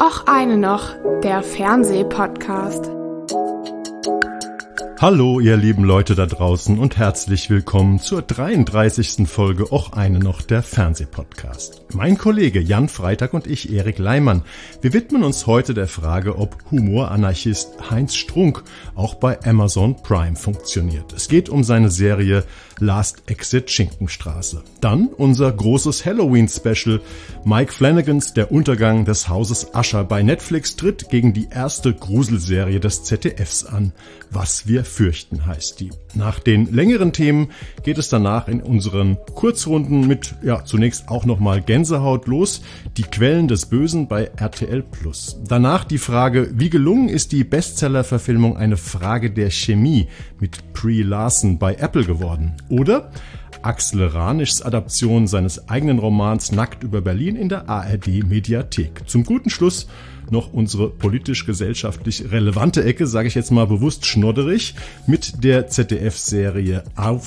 Och eine noch, der Fernsehpodcast. Hallo ihr lieben Leute da draußen und herzlich willkommen zur 33. Folge Och eine noch, der Fernsehpodcast. Mein Kollege Jan Freitag und ich, Erik Leimann, wir widmen uns heute der Frage, ob Humoranarchist Heinz Strunk auch bei Amazon Prime funktioniert. Es geht um seine Serie Last Exit Schinkenstraße. Dann unser großes Halloween-Special. Mike Flanagans Der Untergang des Hauses Usher bei Netflix tritt gegen die erste Gruselserie des ZDFs an. Was wir fürchten heißt die. Nach den längeren Themen geht es danach in unseren Kurzrunden mit, zunächst auch nochmal Gänsehaut los. Die Quellen des Bösen bei RTL+. Danach die Frage, wie gelungen ist die Bestseller-Verfilmung Eine Frage der Chemie mit Brie Larson bei Apple geworden? Oder Axel Ranischs Adaption seines eigenen Romans Nackt über Berlin in der ARD-Mediathek. Zum guten Schluss noch unsere politisch-gesellschaftlich relevante Ecke, sage ich jetzt mal bewusst schnodderig, mit der ZDF-Serie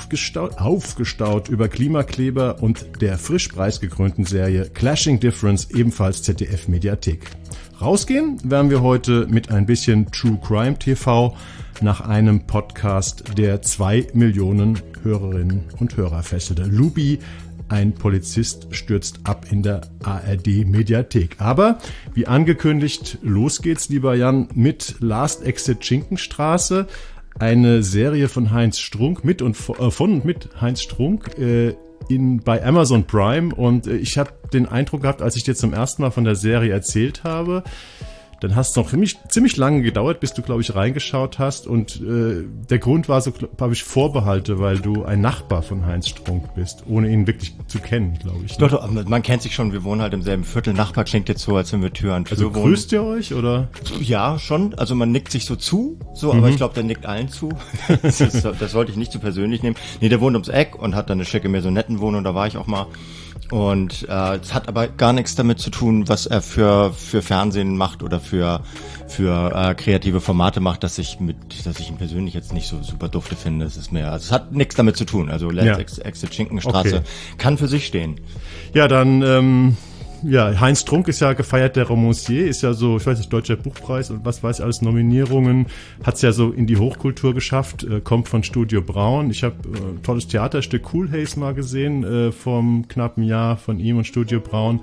Aufgestaut über Klimakleber und der frisch preisgekrönten Serie Clashing Difference, ebenfalls ZDF-Mediathek. Rausgehen werden wir heute mit ein bisschen True Crime TV nach einem Podcast, der 2 Millionen Hörerinnen und Hörer fesselte. Lubi, ein Polizist stürzt ab in der ARD-Mediathek. Aber, wie angekündigt, los geht's, lieber Jan, mit Last Exit Schinkenstraße, eine Serie von Heinz Strunk, mit Heinz Strunk, bei Amazon Prime. Und ich habe den Eindruck gehabt, als ich dir zum ersten Mal von der Serie erzählt habe, dann hast es noch ziemlich lange gedauert, bis du, glaube ich, reingeschaut hast. Und der Grund war so, glaube ich, Vorbehalte, weil du ein Nachbar von Heinz Strunk bist, ohne ihn wirklich zu kennen, glaube ich. Ne? Doch, man kennt sich schon, wir wohnen halt im selben Viertel. Nachbar klingt jetzt so, als wenn wir Tür an Tür wohnen. Also grüßt ihr euch, oder? Ja, schon. Also man nickt sich so zu, aber ich glaube, der nickt allen zu. Das sollte ich nicht zu persönlich nehmen. Nee, der wohnt ums Eck und hat dann eine schicke Maisonettenwohnung, da war ich auch mal. Und es hat aber gar nichts damit zu tun, was er für Fernsehen macht oder für kreative Formate macht, dass ich ihn persönlich jetzt nicht so super dufte finde. Es hat nichts damit zu tun. Also Exit Schinkenstraße kann für sich stehen. Ja, dann Heinz Strunk ist ja gefeiert, der Romancier, ist ja so, ich weiß nicht, Deutscher Buchpreis und was weiß ich alles, Nominierungen, hat's ja so in die Hochkultur geschafft, kommt von Studio Braun. Ich habe tolles Theaterstück Cool Haze mal gesehen, vom knappen Jahr von ihm und Studio Braun.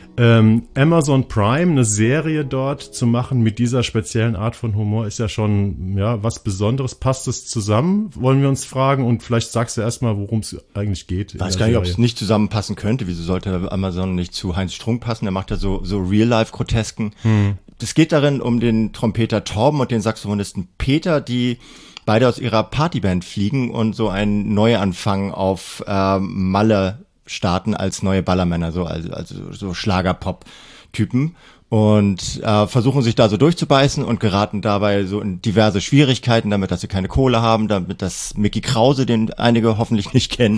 Amazon Prime, eine Serie dort zu machen mit dieser speziellen Art von Humor, ist ja schon was Besonderes. Passt es zusammen, wollen wir uns fragen, und vielleicht sagst du erstmal, worum es eigentlich geht. Ich weiß gar nicht, ob es nicht zusammenpassen könnte. Wieso sollte Amazon nicht zu Heinz Strunk passen? Der macht ja so Real-Life-Grotesken. Es geht darin um den Trompeter Torben und den Saxophonisten Peter, die beide aus ihrer Partyband fliegen und so einen Neuanfang auf Malle starten als neue Ballermänner, also Schlager-Pop-Typen, und versuchen sich da so durchzubeißen und geraten dabei so in diverse Schwierigkeiten, damit, dass sie keine Kohle haben, damit dass Mickey Krause, den einige hoffentlich nicht kennen,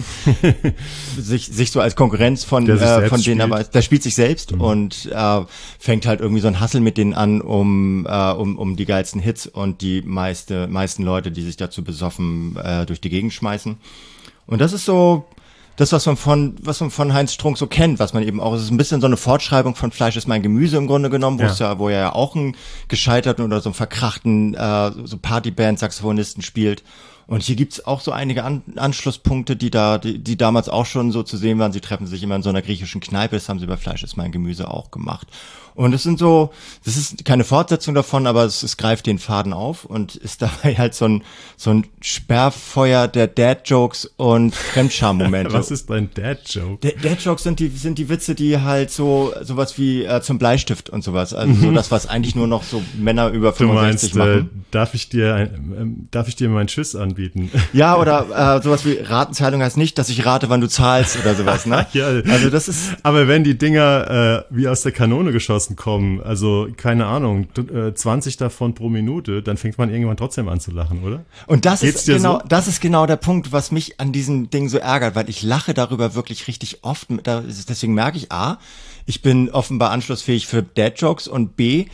sich so als Konkurrenz von denen, aber der spielt sich selbst und fängt halt irgendwie so ein Hassel mit denen an, um die geilsten Hits und die meisten Leute, die sich dazu besoffen durch die Gegend schmeißen. Und das ist so das, was man von Heinz Strunk so kennt, was man eben auch, es ist ein bisschen so eine Fortschreibung von Fleisch ist mein Gemüse im Grunde genommen, wo er ja auch einen gescheiterten oder so einen verkrachten so Partyband-Saxophonisten spielt. Und hier gibt's auch so einige Anschlusspunkte, die damals auch schon so zu sehen waren. Sie treffen sich immer in so einer griechischen Kneipe, das haben sie bei Fleisch ist mein Gemüse auch gemacht. Und das ist keine Fortsetzung davon, aber es greift den Faden auf und ist dabei halt so ein Sperrfeuer der Dad-Jokes und Fremdscham-Momente. Was ist ein Dad-Joke? Dad-Jokes sind die Witze, die halt sowas wie zum Bleistift und sowas. Also so das, was eigentlich nur noch so Männer über 65 machen. Darf ich dir meinen Schiss anbieten? Ja, oder sowas wie Ratenzahlung heißt nicht, dass ich rate, wann du zahlst oder sowas, ne? Ja, also das ist. Aber wenn die Dinger wie aus der Kanone geschossen kommen, also keine Ahnung, 20 davon pro Minute, dann fängt man irgendwann trotzdem an zu lachen, oder? Und das ist genau der Punkt, was mich an diesem Ding so ärgert, weil ich lache darüber wirklich richtig oft. Deswegen merke ich, A, ich bin offenbar anschlussfähig für Dad-Jokes, und B,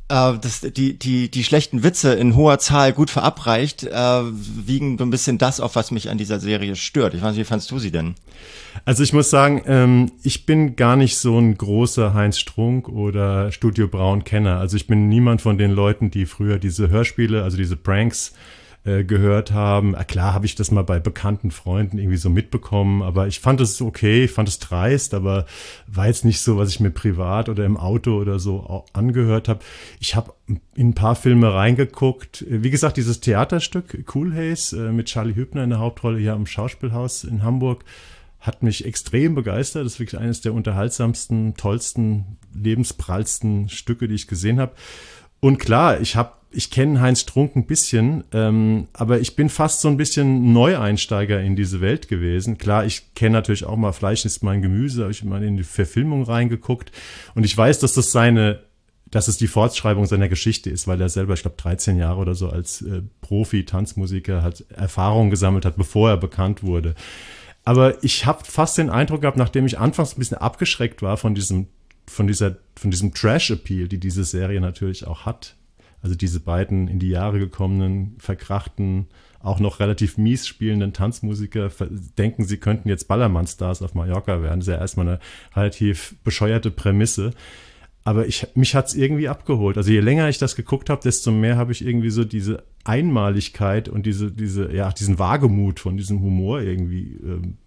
die schlechten Witze in hoher Zahl gut verabreicht, wiegen so ein bisschen das auf, was mich an dieser Serie stört. Ich weiß nicht, wie fandst du sie denn? Also ich muss sagen, ich bin gar nicht so ein großer Heinz Strunk oder Studio Braun Kenner. Also ich bin niemand von den Leuten, die früher diese Hörspiele, also diese Pranks gehört haben. Klar habe ich das mal bei bekannten Freunden irgendwie so mitbekommen, aber ich fand es okay, ich fand es dreist, aber war jetzt nicht so, was ich mir privat oder im Auto oder so auch angehört habe. Ich habe in ein paar Filme reingeguckt. Wie gesagt, dieses Theaterstück Cool Haze mit Charlie Hübner in der Hauptrolle hier am Schauspielhaus in Hamburg hat mich extrem begeistert. Das ist wirklich eines der unterhaltsamsten, tollsten, lebensprallsten Stücke, die ich gesehen habe. Und klar, ich kenne Heinz Strunk ein bisschen, aber ich bin fast so ein bisschen Neueinsteiger in diese Welt gewesen. Klar, ich kenne natürlich auch mal Fleisch ist mein Gemüse, habe ich mal in die Verfilmung reingeguckt und ich weiß, dass es die Fortschreibung seiner Geschichte ist, weil er selber, ich glaube, 13 Jahre oder so als Profi-Tanzmusiker halt Erfahrung gesammelt hat, bevor er bekannt wurde. Aber ich habe fast den Eindruck gehabt, nachdem ich anfangs ein bisschen abgeschreckt war von diesem Trash-Appeal, die diese Serie natürlich auch hat. Also diese beiden in die Jahre gekommenen, verkrachten, auch noch relativ mies spielenden Tanzmusiker denken, sie könnten jetzt Ballermann-Stars auf Mallorca werden. Das ist ja erstmal eine relativ bescheuerte Prämisse. Aber mich hat's irgendwie abgeholt. Also je länger ich das geguckt habe, desto mehr habe ich irgendwie so diese Einmaligkeit und diesen Wagemut von diesem Humor irgendwie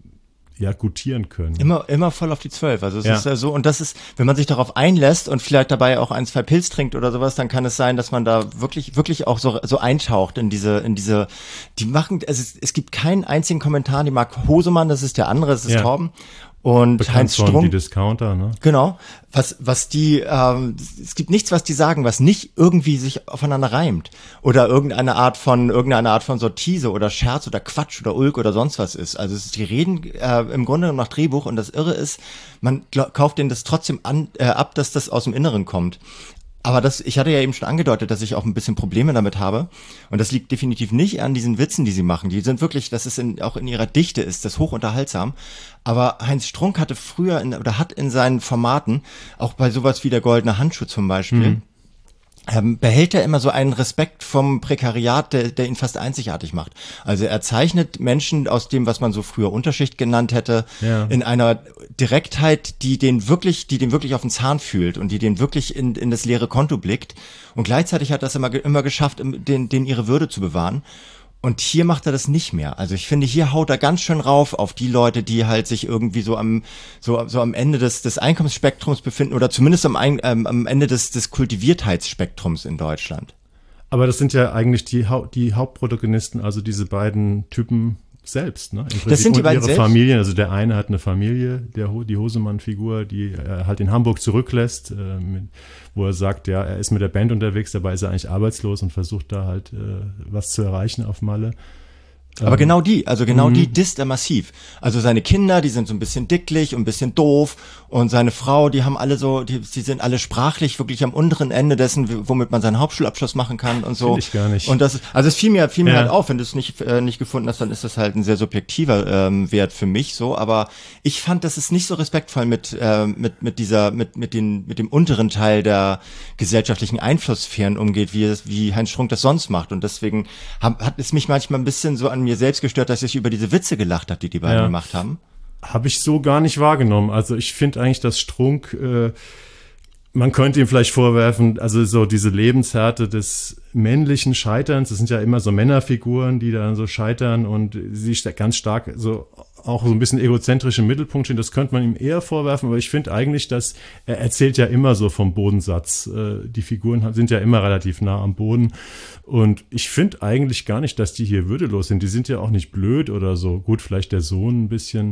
gutieren können. Immer voll auf die 12. Also es ist ja so, und das ist, wenn man sich darauf einlässt und vielleicht dabei auch 1, 2 Pilz trinkt oder sowas, dann kann es sein, dass man da wirklich auch so eintaucht in diese, die machen, also es gibt keinen einzigen Kommentar, die mag Hosemann, das ist der andere, das ist Torben. Und bekannt Heinz Strunk, die Discounter, ne? Genau. Was die, es gibt nichts, was die sagen, was nicht irgendwie sich aufeinander reimt. Oder irgendeine Art von Sortise oder Scherz oder Quatsch oder Ulk oder sonst was ist. Also die reden im Grunde genommen nach Drehbuch und das Irre ist, man kauft denen das trotzdem ab, dass das aus dem Inneren kommt. Aber ich hatte ja eben schon angedeutet, dass ich auch ein bisschen Probleme damit habe. Und das liegt definitiv nicht an diesen Witzen, die sie machen. Die sind wirklich, auch in ihrer Dichte ist das hochunterhaltsam. Aber Heinz Strunk hatte früher hat in seinen Formaten, auch bei sowas wie der Goldene Handschuh zum Beispiel, behält er immer so einen Respekt vom Prekariat, der ihn fast einzigartig macht. Also er zeichnet Menschen aus dem, was man so früher Unterschicht genannt hätte, in einer Direktheit, die den wirklich auf den Zahn fühlt und die den wirklich in das leere Konto blickt. Und gleichzeitig hat er es immer geschafft, den ihre Würde zu bewahren. Und hier macht er das nicht mehr. Also ich finde, hier haut er ganz schön rauf auf die Leute, die halt sich irgendwie so am Ende des Einkommensspektrums befinden oder zumindest am Ende des Kultiviertheitsspektrums in Deutschland. Aber das sind ja eigentlich die Hauptprotagonisten, also diese beiden Typen selbst, ne? Im Prinzip das sind die beiden ihre Familien. Also der eine hat eine Familie, die Hosemann-Figur, die er halt in Hamburg zurücklässt, wo er sagt, ja, er ist mit der Band unterwegs, dabei ist er eigentlich arbeitslos und versucht da halt was zu erreichen auf Malle. Aber genau die disst er massiv. Also seine Kinder, die sind so ein bisschen dicklich und ein bisschen doof und seine Frau, die sind alle sprachlich wirklich am unteren Ende dessen, womit man seinen Hauptschulabschluss machen kann und so. Finde ich gar nicht. Und es fiel mir halt auf, wenn du es nicht gefunden hast, dann ist das halt ein sehr subjektiver Wert für mich so, aber ich fand, dass es nicht so respektvoll mit dem unteren Teil der gesellschaftlichen Einflusssphären umgeht, wie Heinz Strunk das sonst macht und deswegen hat es mich manchmal ein bisschen so an mir selbst gestört, dass ich über diese Witze gelacht habe, die beiden gemacht haben. Habe ich so gar nicht wahrgenommen. Also ich finde eigentlich, dass Strunk, man könnte ihm vielleicht vorwerfen, also so diese Lebenshärte des männlichen Scheiterns, das sind ja immer so Männerfiguren, die dann so scheitern und sie ganz stark so auch so ein bisschen egozentrisch im Mittelpunkt stehen, das könnte man ihm eher vorwerfen, aber ich finde eigentlich, dass er erzählt ja immer so vom Bodensatz. Die Figuren sind ja immer relativ nah am Boden und ich finde eigentlich gar nicht, dass die hier würdelos sind. Die sind ja auch nicht blöd oder so. Gut, vielleicht der Sohn ein bisschen.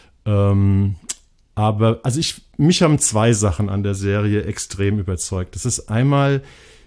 Aber also mich haben 2 Sachen an der Serie extrem überzeugt. Das ist einmal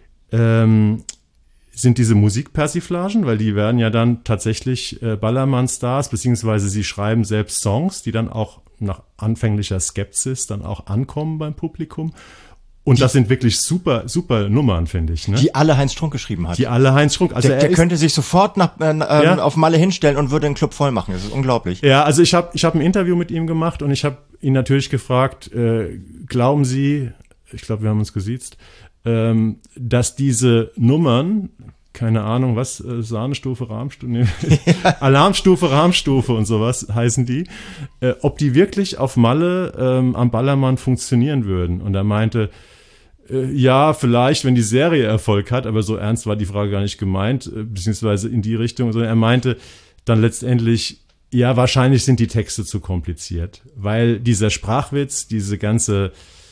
sind diese Musikpersiflagen, weil die werden ja dann tatsächlich Ballermann-Stars, beziehungsweise sie schreiben selbst Songs, die dann auch nach anfänglicher Skepsis dann auch ankommen beim Publikum. Und das sind wirklich super, super Nummern, finde ich. Ne? Die alle Heinz Strunk geschrieben hat. Die alle Heinz Strunk. Also der könnte sich sofort auf Malle hinstellen und würde den Club voll machen. Das ist unglaublich. Ja, also ich hab ein Interview mit ihm gemacht und ich habe ihn natürlich gefragt, glauben Sie, ich glaube, wir haben uns gesiezt, dass diese Nummern, keine Ahnung, was, Sahnestufe, Rahmstufe, nee, Alarmstufe, Rahmstufe und sowas heißen die, ob die wirklich auf Malle am Ballermann funktionieren würden. Und er meinte, ja, vielleicht, wenn die Serie Erfolg hat, aber so ernst war die Frage gar nicht gemeint, beziehungsweise in die Richtung, sondern er meinte dann letztendlich, ja, wahrscheinlich sind die Texte zu kompliziert, weil dieser Sprachwitz, dieses ganze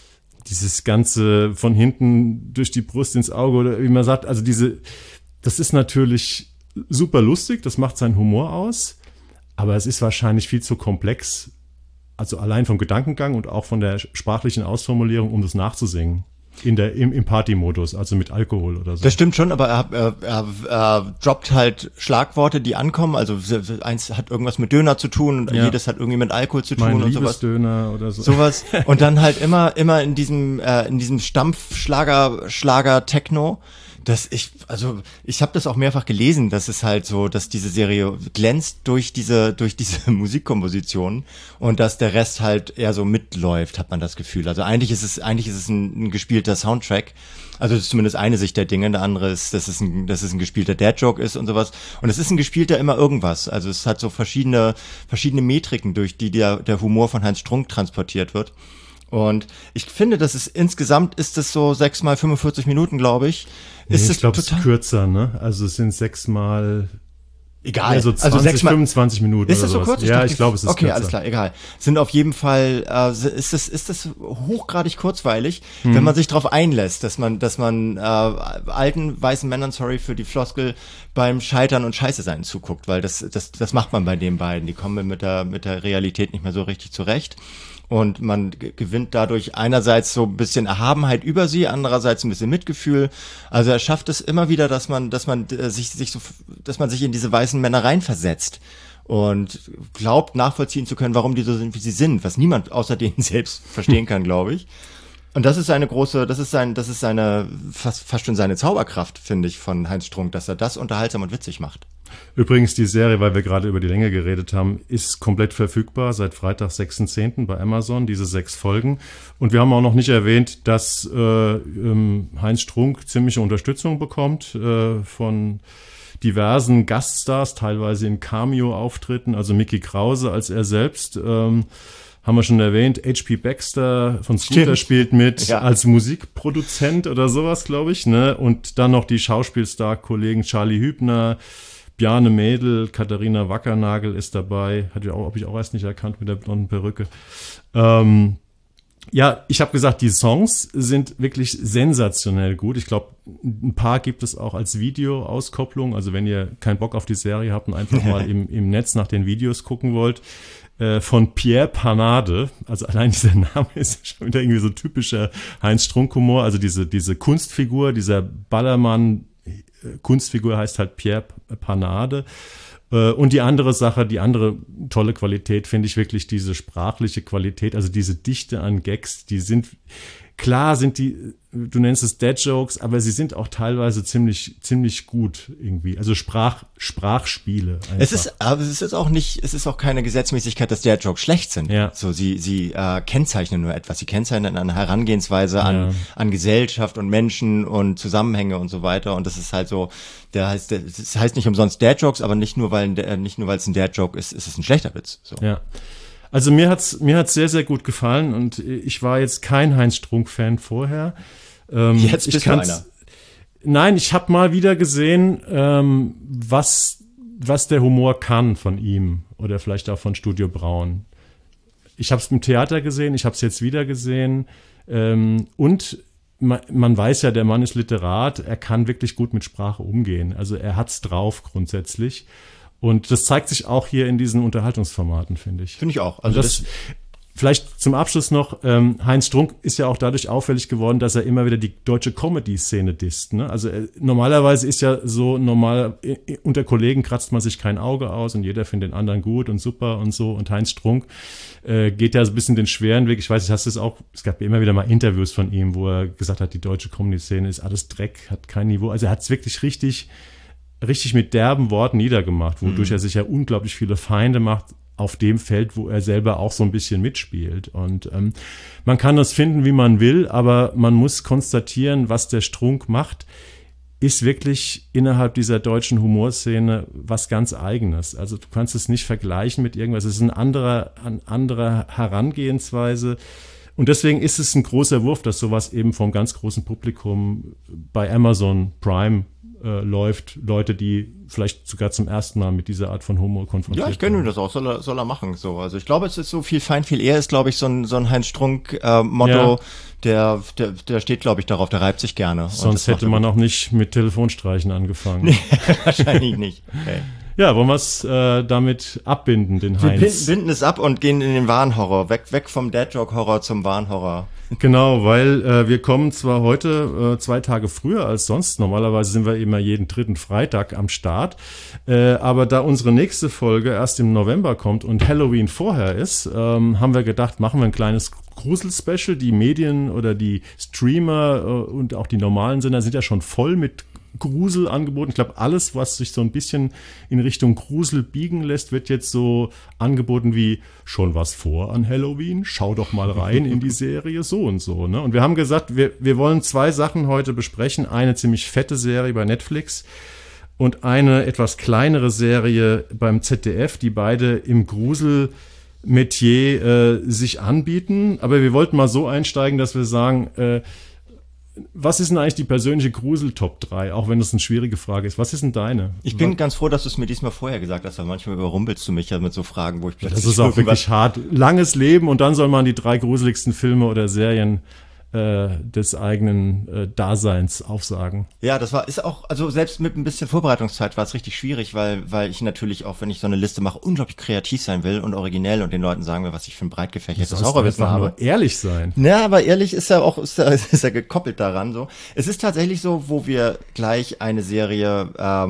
von hinten durch die Brust ins Auge oder wie man sagt, also das ist natürlich super lustig, das macht seinen Humor aus, aber es ist wahrscheinlich viel zu komplex, also allein vom Gedankengang und auch von der sprachlichen Ausformulierung, um das nachzusingen. Im Party-Modus, also mit Alkohol oder so. Das stimmt schon, aber er droppt halt Schlagworte, die ankommen. Also eins hat irgendwas mit Döner zu tun und jedes hat irgendwie mit Alkohol zu tun und sowas. Döner oder so. Sowas. Und dann halt immer in diesem Stampf-Schlager-Techno. Ich habe das auch mehrfach gelesen, dass es halt so, dass diese Serie glänzt durch diese Musikkomposition und dass der Rest halt eher so mitläuft, hat man das Gefühl. Also eigentlich ist es ein gespielter Soundtrack. Also das ist zumindest eine Sicht der Dinge. Der andere ist, dass es ein gespielter Dad-Joke ist und sowas. Und es ist ein gespielter immer irgendwas. Also es hat so verschiedene Metriken, durch die der Humor von Heinz Strunk transportiert wird. Und ich finde, dass es insgesamt ist es so 6 mal 45 Minuten, glaube ich. Ich glaube, es ist kürzer, ne? Also es sind 6 mal, egal, also 25 Minuten. Ist das so kurz? Ja, ich glaube, es ist okay, kürzer. alles klar, egal. Sind auf jeden Fall, ist das hochgradig kurzweilig, wenn man sich darauf einlässt, dass man alten weißen Männern, sorry für die Floskel, beim Scheitern und Scheiße sein zuguckt, weil das macht man bei den beiden. Die kommen mit der Realität nicht mehr so richtig zurecht. Und man gewinnt dadurch einerseits so ein bisschen Erhabenheit über sie, andererseits ein bisschen Mitgefühl. Also er schafft es immer wieder, dass man sich in diese weißen Männer reinversetzt und glaubt nachvollziehen zu können, warum die so sind, wie sie sind, was niemand außer denen selbst verstehen kann, glaube ich. Und das ist fast schon seine Zauberkraft, finde ich, von Heinz Strunk, dass er das unterhaltsam und witzig macht. Übrigens, die Serie, weil wir gerade über die Länge geredet haben, ist komplett verfügbar seit Freitag, 6.10. bei Amazon, diese 6 Folgen. Und wir haben auch noch nicht erwähnt, dass Heinz Strunk ziemliche Unterstützung bekommt von diversen Gaststars, teilweise in Cameo-Auftritten, also Mickey Krause als er selbst, haben wir schon erwähnt, H.P. Baxter von Scooter spielt mit als Musikproduzent oder sowas, glaube ich, ne? Und dann noch die Schauspielstar-Kollegen Charlie Hübner, Bjarne Mädel, Katharina Wackernagel ist dabei. Habe ich auch erst nicht erkannt mit der blonden Perücke. Ja, ich habe gesagt, die Songs sind wirklich sensationell gut. Ich glaube, ein paar gibt es auch als Videoauskopplung. Also wenn ihr keinen Bock auf die Serie habt und einfach mal im Netz nach den Videos gucken wollt, von Pierre Panade, also allein dieser Name ist schon wieder irgendwie so typischer Heinz-Strunk-Humor, also diese Kunstfigur, dieser Ballermann, Kunstfigur heißt halt Pierre Panade. Und die andere Sache, die andere tolle Qualität finde ich wirklich diese sprachliche Qualität, also diese Dichte an Gags, die sind, klar sind die, du nennst es Dad-Jokes, aber sie sind auch teilweise ziemlich gut irgendwie, also Sprachspiele einfach. Es ist auch keine Gesetzmäßigkeit, dass Dad-Jokes schlecht sind. Ja. So, sie kennzeichnen nur etwas, sie kennzeichnen eine Herangehensweise an Gesellschaft und Menschen und Zusammenhänge und so weiter und das ist halt so, das heißt nicht umsonst Dad-Jokes, aber nicht nur, weil es ein Dad-Joke ist, ist es ein schlechter Witz. So. Ja. Also mir hat's sehr, sehr gut gefallen und ich war jetzt kein Heinz Strunk-Fan vorher. Jetzt bist du einer. Nein, ich habe mal wieder gesehen, was der Humor kann von ihm oder vielleicht auch von Studio Braun. Ich habe es im Theater gesehen, ich habe es jetzt wieder gesehen und man weiß ja, der Mann ist Literat, er kann wirklich gut mit Sprache umgehen. Also er hat's drauf grundsätzlich. Und das zeigt sich auch hier in diesen Unterhaltungsformaten, finde ich. Finde ich auch. Also das vielleicht zum Abschluss noch, Heinz Strunk ist ja auch dadurch auffällig geworden, dass er immer wieder die deutsche Comedy-Szene disst. Ne? Also normalerweise ist ja so, unter Kollegen kratzt man sich kein Auge aus und jeder findet den anderen gut und super und so. Und Heinz Strunk geht ja so ein bisschen den schweren Weg. Ich weiß, es gab immer wieder mal Interviews von ihm, wo er gesagt hat, die deutsche Comedy-Szene ist alles Dreck, hat kein Niveau. Also er hat es wirklich richtig mit derben Worten niedergemacht, wodurch er sich ja unglaublich viele Feinde macht, auf dem Feld, wo er selber auch so ein bisschen mitspielt. Und man kann das finden, wie man will, aber man muss konstatieren, was der Strunk macht, ist wirklich innerhalb dieser deutschen Humorszene was ganz Eigenes. Also du kannst es nicht vergleichen mit irgendwas. Es ist eine andere Herangehensweise. Und deswegen ist es ein großer Wurf, dass sowas eben vom ganz großen Publikum bei Amazon Prime läuft. Leute, die vielleicht sogar zum ersten Mal mit dieser Art von Humor konfrontiert Ja, ich gönne ihm das auch, soll er machen. So. Also ich glaube, es ist so viel fein, viel eher ist, glaube ich, so ein Heinz Strunk Motto, der steht, glaube ich, darauf, der reibt sich gerne. Sonst hätte man auch nicht mit Telefonstreichen angefangen. Nee, wahrscheinlich nicht. Okay. Ja, wollen wir es damit abbinden, den Heinz? Wir binden es ab und gehen in den Wahnhorror. Weg vom Dad-Joke-Horror zum Wahnhorror. Genau, weil wir kommen zwar heute 2 Tage früher als sonst. Normalerweise sind wir immer jeden 3. Freitag am Start. Aber da unsere nächste Folge erst im November kommt und Halloween vorher ist, haben wir gedacht, machen wir ein kleines Grusel-Special. Die Medien oder die Streamer und auch die normalen Sender sind ja schon voll mit Grusel angeboten. Ich glaube, alles, was sich so ein bisschen in Richtung Grusel biegen lässt, wird jetzt so angeboten wie schon was vor an Halloween. Schau doch mal rein in die Serie so und so. Ne? Und wir haben gesagt, wir wollen 2 Sachen heute besprechen. Eine ziemlich fette Serie bei Netflix und eine etwas kleinere Serie beim ZDF, die beide im Grusel-Metier sich anbieten. Aber wir wollten mal so einsteigen, dass wir sagen, was ist denn eigentlich die persönliche Grusel-Top 3, auch wenn das eine schwierige Frage ist? Was ist denn deine? Ich bin ganz froh, dass du es mir diesmal vorher gesagt hast, weil manchmal überrumpelst du mich ja mit so Fragen, wo ich plötzlich... Das ist auch wirklich hart. Langes Leben und dann soll man die 3 gruseligsten Filme oder Serien des eigenen Daseins aufsagen. Ja, ist auch, also selbst mit ein bisschen Vorbereitungszeit war es richtig schwierig, weil ich natürlich auch, wenn ich so eine Liste mache, unglaublich kreativ sein will und originell und den Leuten sagen will, was ich für ein breit gefächertes Horrorwissen habe. Nur ehrlich sein. Ja, aber ehrlich ist ja auch, ist ja gekoppelt daran, so. Es ist tatsächlich so, wo wir gleich eine Serie,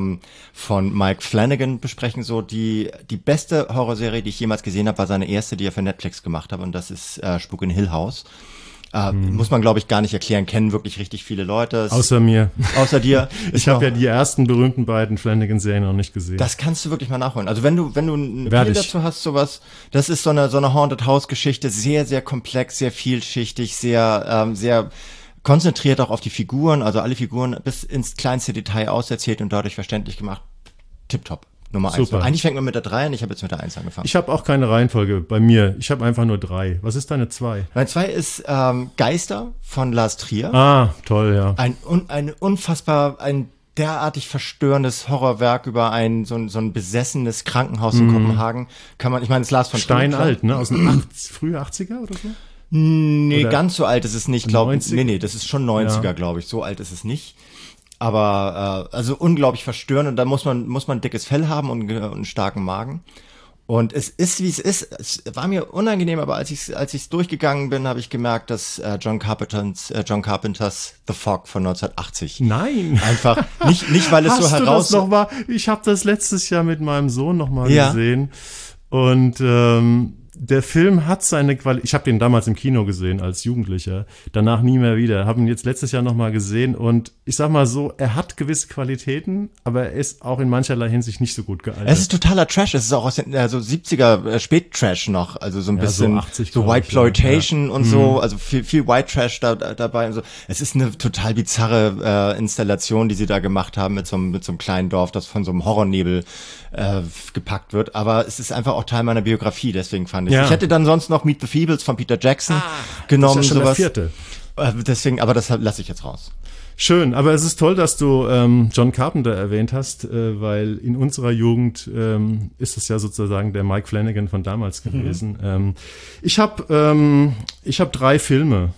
von Mike Flanagan besprechen, so, die beste Horrorserie, die ich jemals gesehen habe, war seine erste, die er für Netflix gemacht hat und das ist, Spuk in Hill House. Muss man, glaube ich, gar nicht erklären, kennen wirklich richtig viele Leute. Außer mir. Außer dir. Ich habe ja die ersten berühmten beiden Flanagan-Serien noch nicht gesehen. Das kannst du wirklich mal nachholen. Also wenn du ein Appeal dazu hast, sowas, das ist so eine Haunted House-Geschichte, sehr, sehr komplex, sehr vielschichtig, sehr konzentriert auch auf die Figuren, also alle Figuren bis ins kleinste Detail auserzählt und dadurch verständlich gemacht. Tipptopp. Nummer 1. Super. Eigentlich fängt man mit der 3 an, ich habe jetzt mit der 1 angefangen. Ich habe auch keine Reihenfolge bei mir. Ich habe einfach nur 3. Was ist deine 2? Meine 2 ist Geister von Lars Trier. Ah, toll, ja. Ein derartig verstörendes Horrorwerk über so ein besessenes Krankenhaus in Kopenhagen. Ich meine, es Lars von Trier. Steinalt, ne? Aus den frühen 80er oder so? Nee, oder ganz so alt ist es nicht, glaube ich. 90? Nee, das ist schon 90er, glaube ich. So alt ist es nicht. Aber also unglaublich verstörend und da muss man ein dickes Fell haben und einen starken Magen. Und es ist, wie es ist. Es war mir unangenehm, aber als ich's durchgegangen bin, habe ich gemerkt, dass John Carpenters The Fog von 1980. Nein. Einfach nicht weil es so heraus... Hast du das noch mal? Ich habe das letztes Jahr mit meinem Sohn noch mal gesehen. Und der Film hat seine Qualität. Ich habe den damals im Kino gesehen als Jugendlicher, danach nie mehr wieder. Habe ihn jetzt letztes Jahr noch mal gesehen und ich sag mal so, er hat gewisse Qualitäten, aber er ist auch in mancherlei Hinsicht nicht so gut gealtert. Es ist totaler Trash. Es ist auch aus den so 70er Spättrash noch, also so ein bisschen so 80, so Whiteploitation und so, also viel White Trash dabei und so. Es ist eine total bizarre Installation, die sie da gemacht haben mit so einem kleinen Dorf, das von so einem Horrornebel gepackt wird, aber es ist einfach auch Teil meiner Biografie, deswegen fand ich. Ich hätte dann sonst noch Meet the Feebles von Peter Jackson genommen. Das ist ja schon sowas. der 4. Deswegen, aber das lasse ich jetzt raus. Schön, aber es ist toll, dass du John Carpenter erwähnt hast, weil in unserer Jugend ist es ja sozusagen der Mike Flanagan von damals gewesen. Ich habe 3 Filme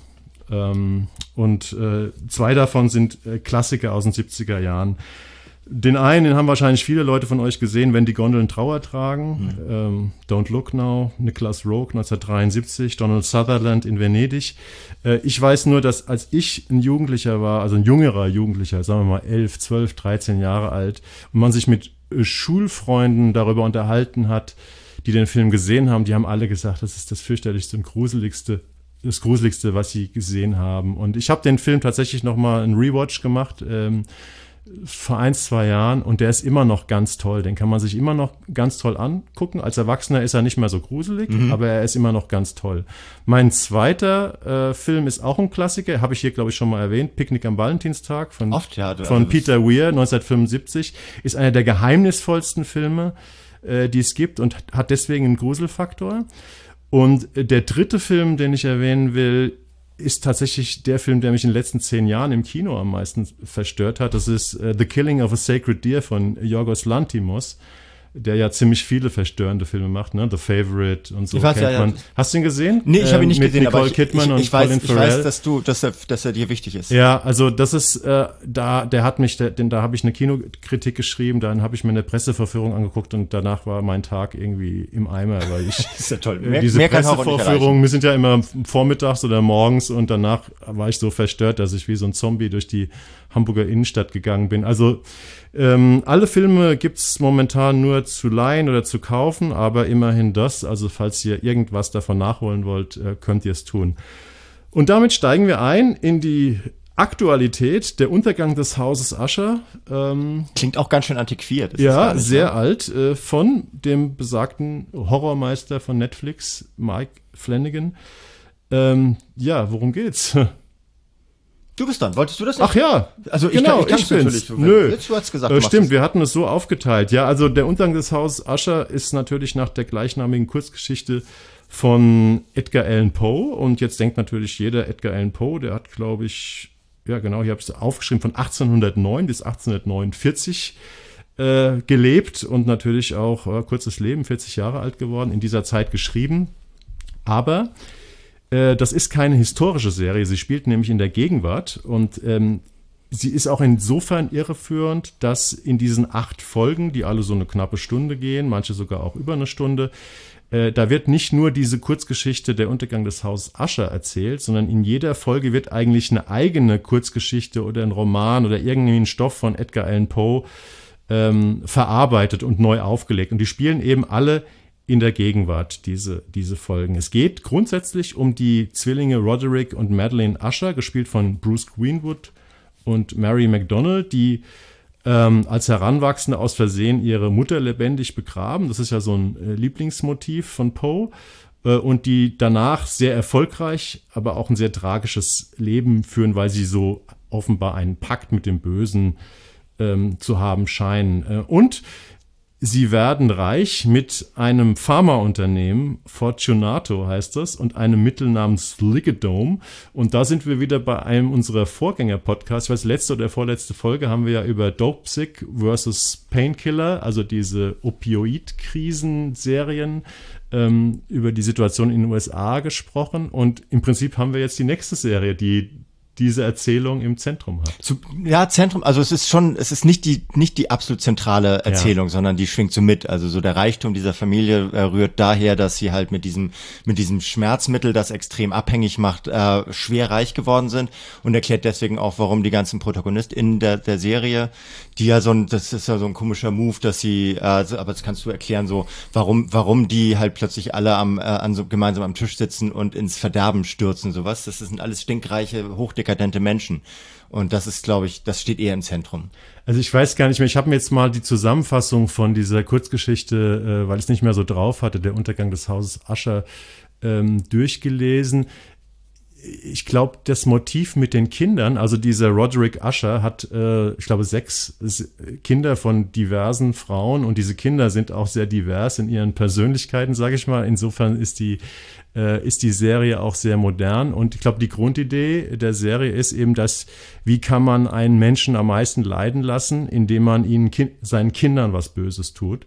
und 2 davon sind Klassiker aus den 70er Jahren. Den haben wahrscheinlich viele Leute von euch gesehen, wenn die Gondeln Trauer tragen. Don't Look Now, Nicholas Roeg 1973, Donald Sutherland in Venedig. Ich weiß nur, dass als ich ein Jugendlicher war, also ein jüngerer Jugendlicher, sagen wir mal 11, 12, 13 Jahre alt, und man sich mit Schulfreunden darüber unterhalten hat, die den Film gesehen haben, die haben alle gesagt, das ist das fürchterlichste und das Gruseligste, was sie gesehen haben. Und ich habe den Film tatsächlich nochmal einen Rewatch gemacht, vor 1-2 Jahren und der ist immer noch ganz toll. Den kann man sich immer noch ganz toll angucken. Als Erwachsener ist er nicht mehr so gruselig, aber er ist immer noch ganz toll. Mein zweiter Film ist auch ein Klassiker, habe ich hier, glaube ich, schon mal erwähnt, Picknick am Valentinstag von Peter Weir, 1975, ist einer der geheimnisvollsten Filme, die es gibt und hat deswegen einen Gruselfaktor. Und der dritte Film, den ich erwähnen will, ist tatsächlich der Film, der mich in den letzten 10 Jahren im Kino am meisten verstört hat. Das ist The Killing of a Sacred Deer von Yorgos Lanthimos, der ja ziemlich viele verstörende Filme macht, ne? The Favorite und so. Ich weiß, kennt man. Hast du ihn gesehen? Nee, ich habe ihn nicht mit gesehen, Nicole aber Kidman und ich weiß, Colin Farrell. dass er dir wichtig ist. Ja, also das ist, da habe ich eine Kinokritik geschrieben, dann habe ich mir eine Pressevorführung angeguckt und danach war mein Tag irgendwie im Eimer, weil ich Das ist ja toll. diese Mehr kann Horror nicht Pressevorführungen, wir sind ja immer vormittags oder morgens und danach war ich so verstört, dass ich wie so ein Zombie durch die Hamburger Innenstadt gegangen bin. Also alle Filme gibt's momentan nur zu leihen oder zu kaufen, aber immerhin das. Also falls ihr irgendwas davon nachholen wollt, könnt ihr es tun. Und damit steigen wir ein in die Aktualität, der Untergang des Hauses Usher. Klingt auch ganz schön antiquiert. Ja, sehr alt, von dem besagten Horrormeister von Netflix, Mike Flanagan. Ja, worum geht's? Du bist dann, wolltest du das nicht? Ach ja, also genau, ich bin's. Nö, du hast gesagt, stimmt, wir hatten es so aufgeteilt. Ja, also der Untergang des Hauses Usher ist natürlich nach der gleichnamigen Kurzgeschichte von Edgar Allan Poe. Und jetzt denkt natürlich jeder Edgar Allan Poe, der hat, glaube ich, ja genau, hier habe ich es aufgeschrieben, von 1809 bis 1849 gelebt und natürlich auch kurzes Leben, 40 Jahre alt geworden, in dieser Zeit geschrieben. Aber das ist keine historische Serie, sie spielt nämlich in der Gegenwart und sie ist auch insofern irreführend, dass in diesen 8 Folgen, die alle so eine knappe Stunde gehen, manche sogar auch über eine Stunde, da wird nicht nur diese Kurzgeschichte Der Untergang des Hauses Usher erzählt, sondern in jeder Folge wird eigentlich eine eigene Kurzgeschichte oder ein Roman oder irgendwie ein Stoff von Edgar Allan Poe verarbeitet und neu aufgelegt. Und die spielen eben alle in der Gegenwart, diese Folgen. Es geht grundsätzlich um die Zwillinge Roderick und Madeleine Usher, gespielt von Bruce Greenwood und Mary McDonnell, die als Heranwachsende aus Versehen ihre Mutter lebendig begraben. Das ist ja so ein Lieblingsmotiv von Poe. Und die danach sehr erfolgreich, aber auch ein sehr tragisches Leben führen, weil sie so offenbar einen Pakt mit dem Bösen zu haben scheinen. Und sie werden reich mit einem Pharmaunternehmen, Fortunato heißt das, und einem Mittel namens Ligadome. Und da sind wir wieder bei einem unserer Vorgänger-Podcasts. Ich weiß, letzte oder vorletzte Folge haben wir ja über Dopesick versus Painkiller, also diese Opioid-Krisen-Serien, über die Situation in den USA gesprochen. Und im Prinzip haben wir jetzt die nächste Serie, die diese Erzählung im Zentrum hat. Ja, Zentrum, also es ist nicht die absolut zentrale Erzählung, sondern die schwingt so mit. Also so der Reichtum dieser Familie rührt daher, dass sie halt mit diesem Schmerzmittel, das extrem abhängig macht, schwer reich geworden sind und erklärt deswegen auch, warum die ganzen ProtagonistInnen der Serie, die ja das ist ja so ein komischer Move, dass sie, aber das kannst du erklären, so, warum die halt plötzlich alle gemeinsam am Tisch sitzen und ins Verderben stürzen, sowas. Das sind alles stinkreiche, hochdekadente Menschen. Und das ist, glaube ich, das steht eher im Zentrum. Also ich weiß gar nicht mehr, ich habe mir jetzt mal die Zusammenfassung von dieser Kurzgeschichte, weil ich es nicht mehr so drauf hatte, Der Untergang des Hauses Usher, durchgelesen. Ich glaube, das Motiv mit den Kindern, also dieser Roderick Usher hat, ich glaube, 6 Kinder von diversen Frauen und diese Kinder sind auch sehr divers in ihren Persönlichkeiten, sage ich mal. Insofern ist die Serie auch sehr modern und ich glaube, die Grundidee der Serie ist eben, wie kann man einen Menschen am meisten leiden lassen, indem man seinen Kindern was Böses tut.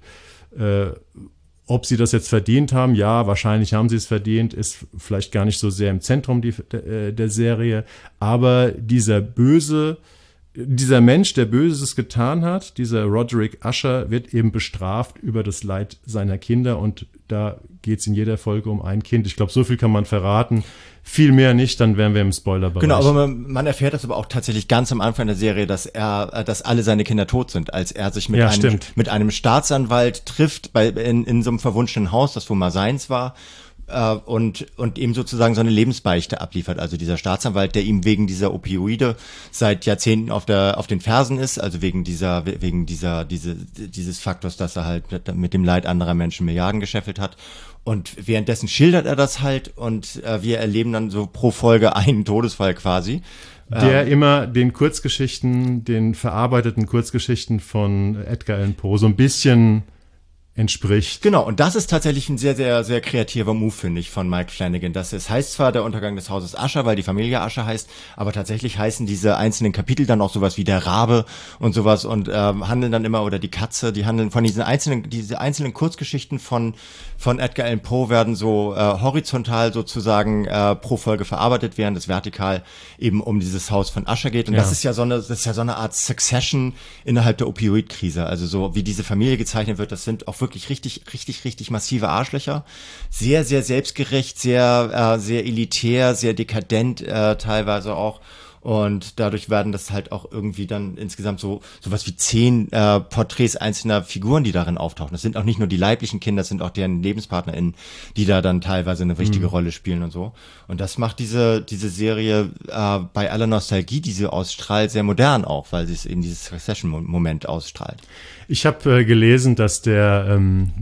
Ob sie das jetzt verdient haben, ja, wahrscheinlich haben sie es verdient, ist vielleicht gar nicht so sehr im Zentrum der Serie, aber dieser Mensch, der Böses getan hat, dieser Roderick Usher, wird eben bestraft über das Leid seiner Kinder und da geht es in jeder Folge um ein Kind. Ich glaube, so viel kann man verraten. Viel mehr nicht, dann wären wir im Spoilerbereich. Genau, aber man erfährt das aber auch tatsächlich ganz am Anfang der Serie, dass alle seine Kinder tot sind, als er sich mit einem Staatsanwalt trifft in so einem verwunschenen Haus, das wo mal seins war. und ihm sozusagen so eine Lebensbeichte abliefert. Also dieser Staatsanwalt, der ihm wegen dieser Opioide seit Jahrzehnten auf den Fersen ist, also dieses Faktors, dass er halt mit dem Leid anderer Menschen Milliarden gescheffelt hat. Und währenddessen schildert er das halt und wir erleben dann so pro Folge einen Todesfall quasi. Der immer den verarbeiteten Kurzgeschichten von Edgar Allan Poe so ein bisschen entspricht. Genau, und das ist tatsächlich ein sehr, sehr, sehr kreativer Move, finde ich, von Mike Flanagan. Es heißt zwar der Untergang des Hauses Usher, weil die Familie Usher heißt, aber tatsächlich heißen diese einzelnen Kapitel dann auch sowas wie der Rabe und sowas und handeln dann immer, oder die Katze, die handeln von diese einzelnen Kurzgeschichten von Edgar Allan Poe werden so horizontal sozusagen pro Folge verarbeitet, während es vertikal eben um dieses Haus von Usher geht. Und das ist ja so eine Art Succession innerhalb der Opioid-Krise. Also so wie diese Familie gezeichnet wird, das sind auch wirklich richtig massive Arschlöcher. Sehr, sehr selbstgerecht, sehr elitär, sehr dekadent teilweise auch. Und dadurch werden das halt auch irgendwie dann insgesamt sowas wie 10 Porträts einzelner Figuren, die darin auftauchen. Das sind auch nicht nur die leiblichen Kinder, das sind auch deren LebenspartnerInnen, die da dann teilweise eine wichtige Rolle spielen und so. Und das macht diese Serie bei aller Nostalgie, die sie ausstrahlt, sehr modern auch, weil sie es eben dieses Succession-Moment ausstrahlt. Ich habe gelesen, dass der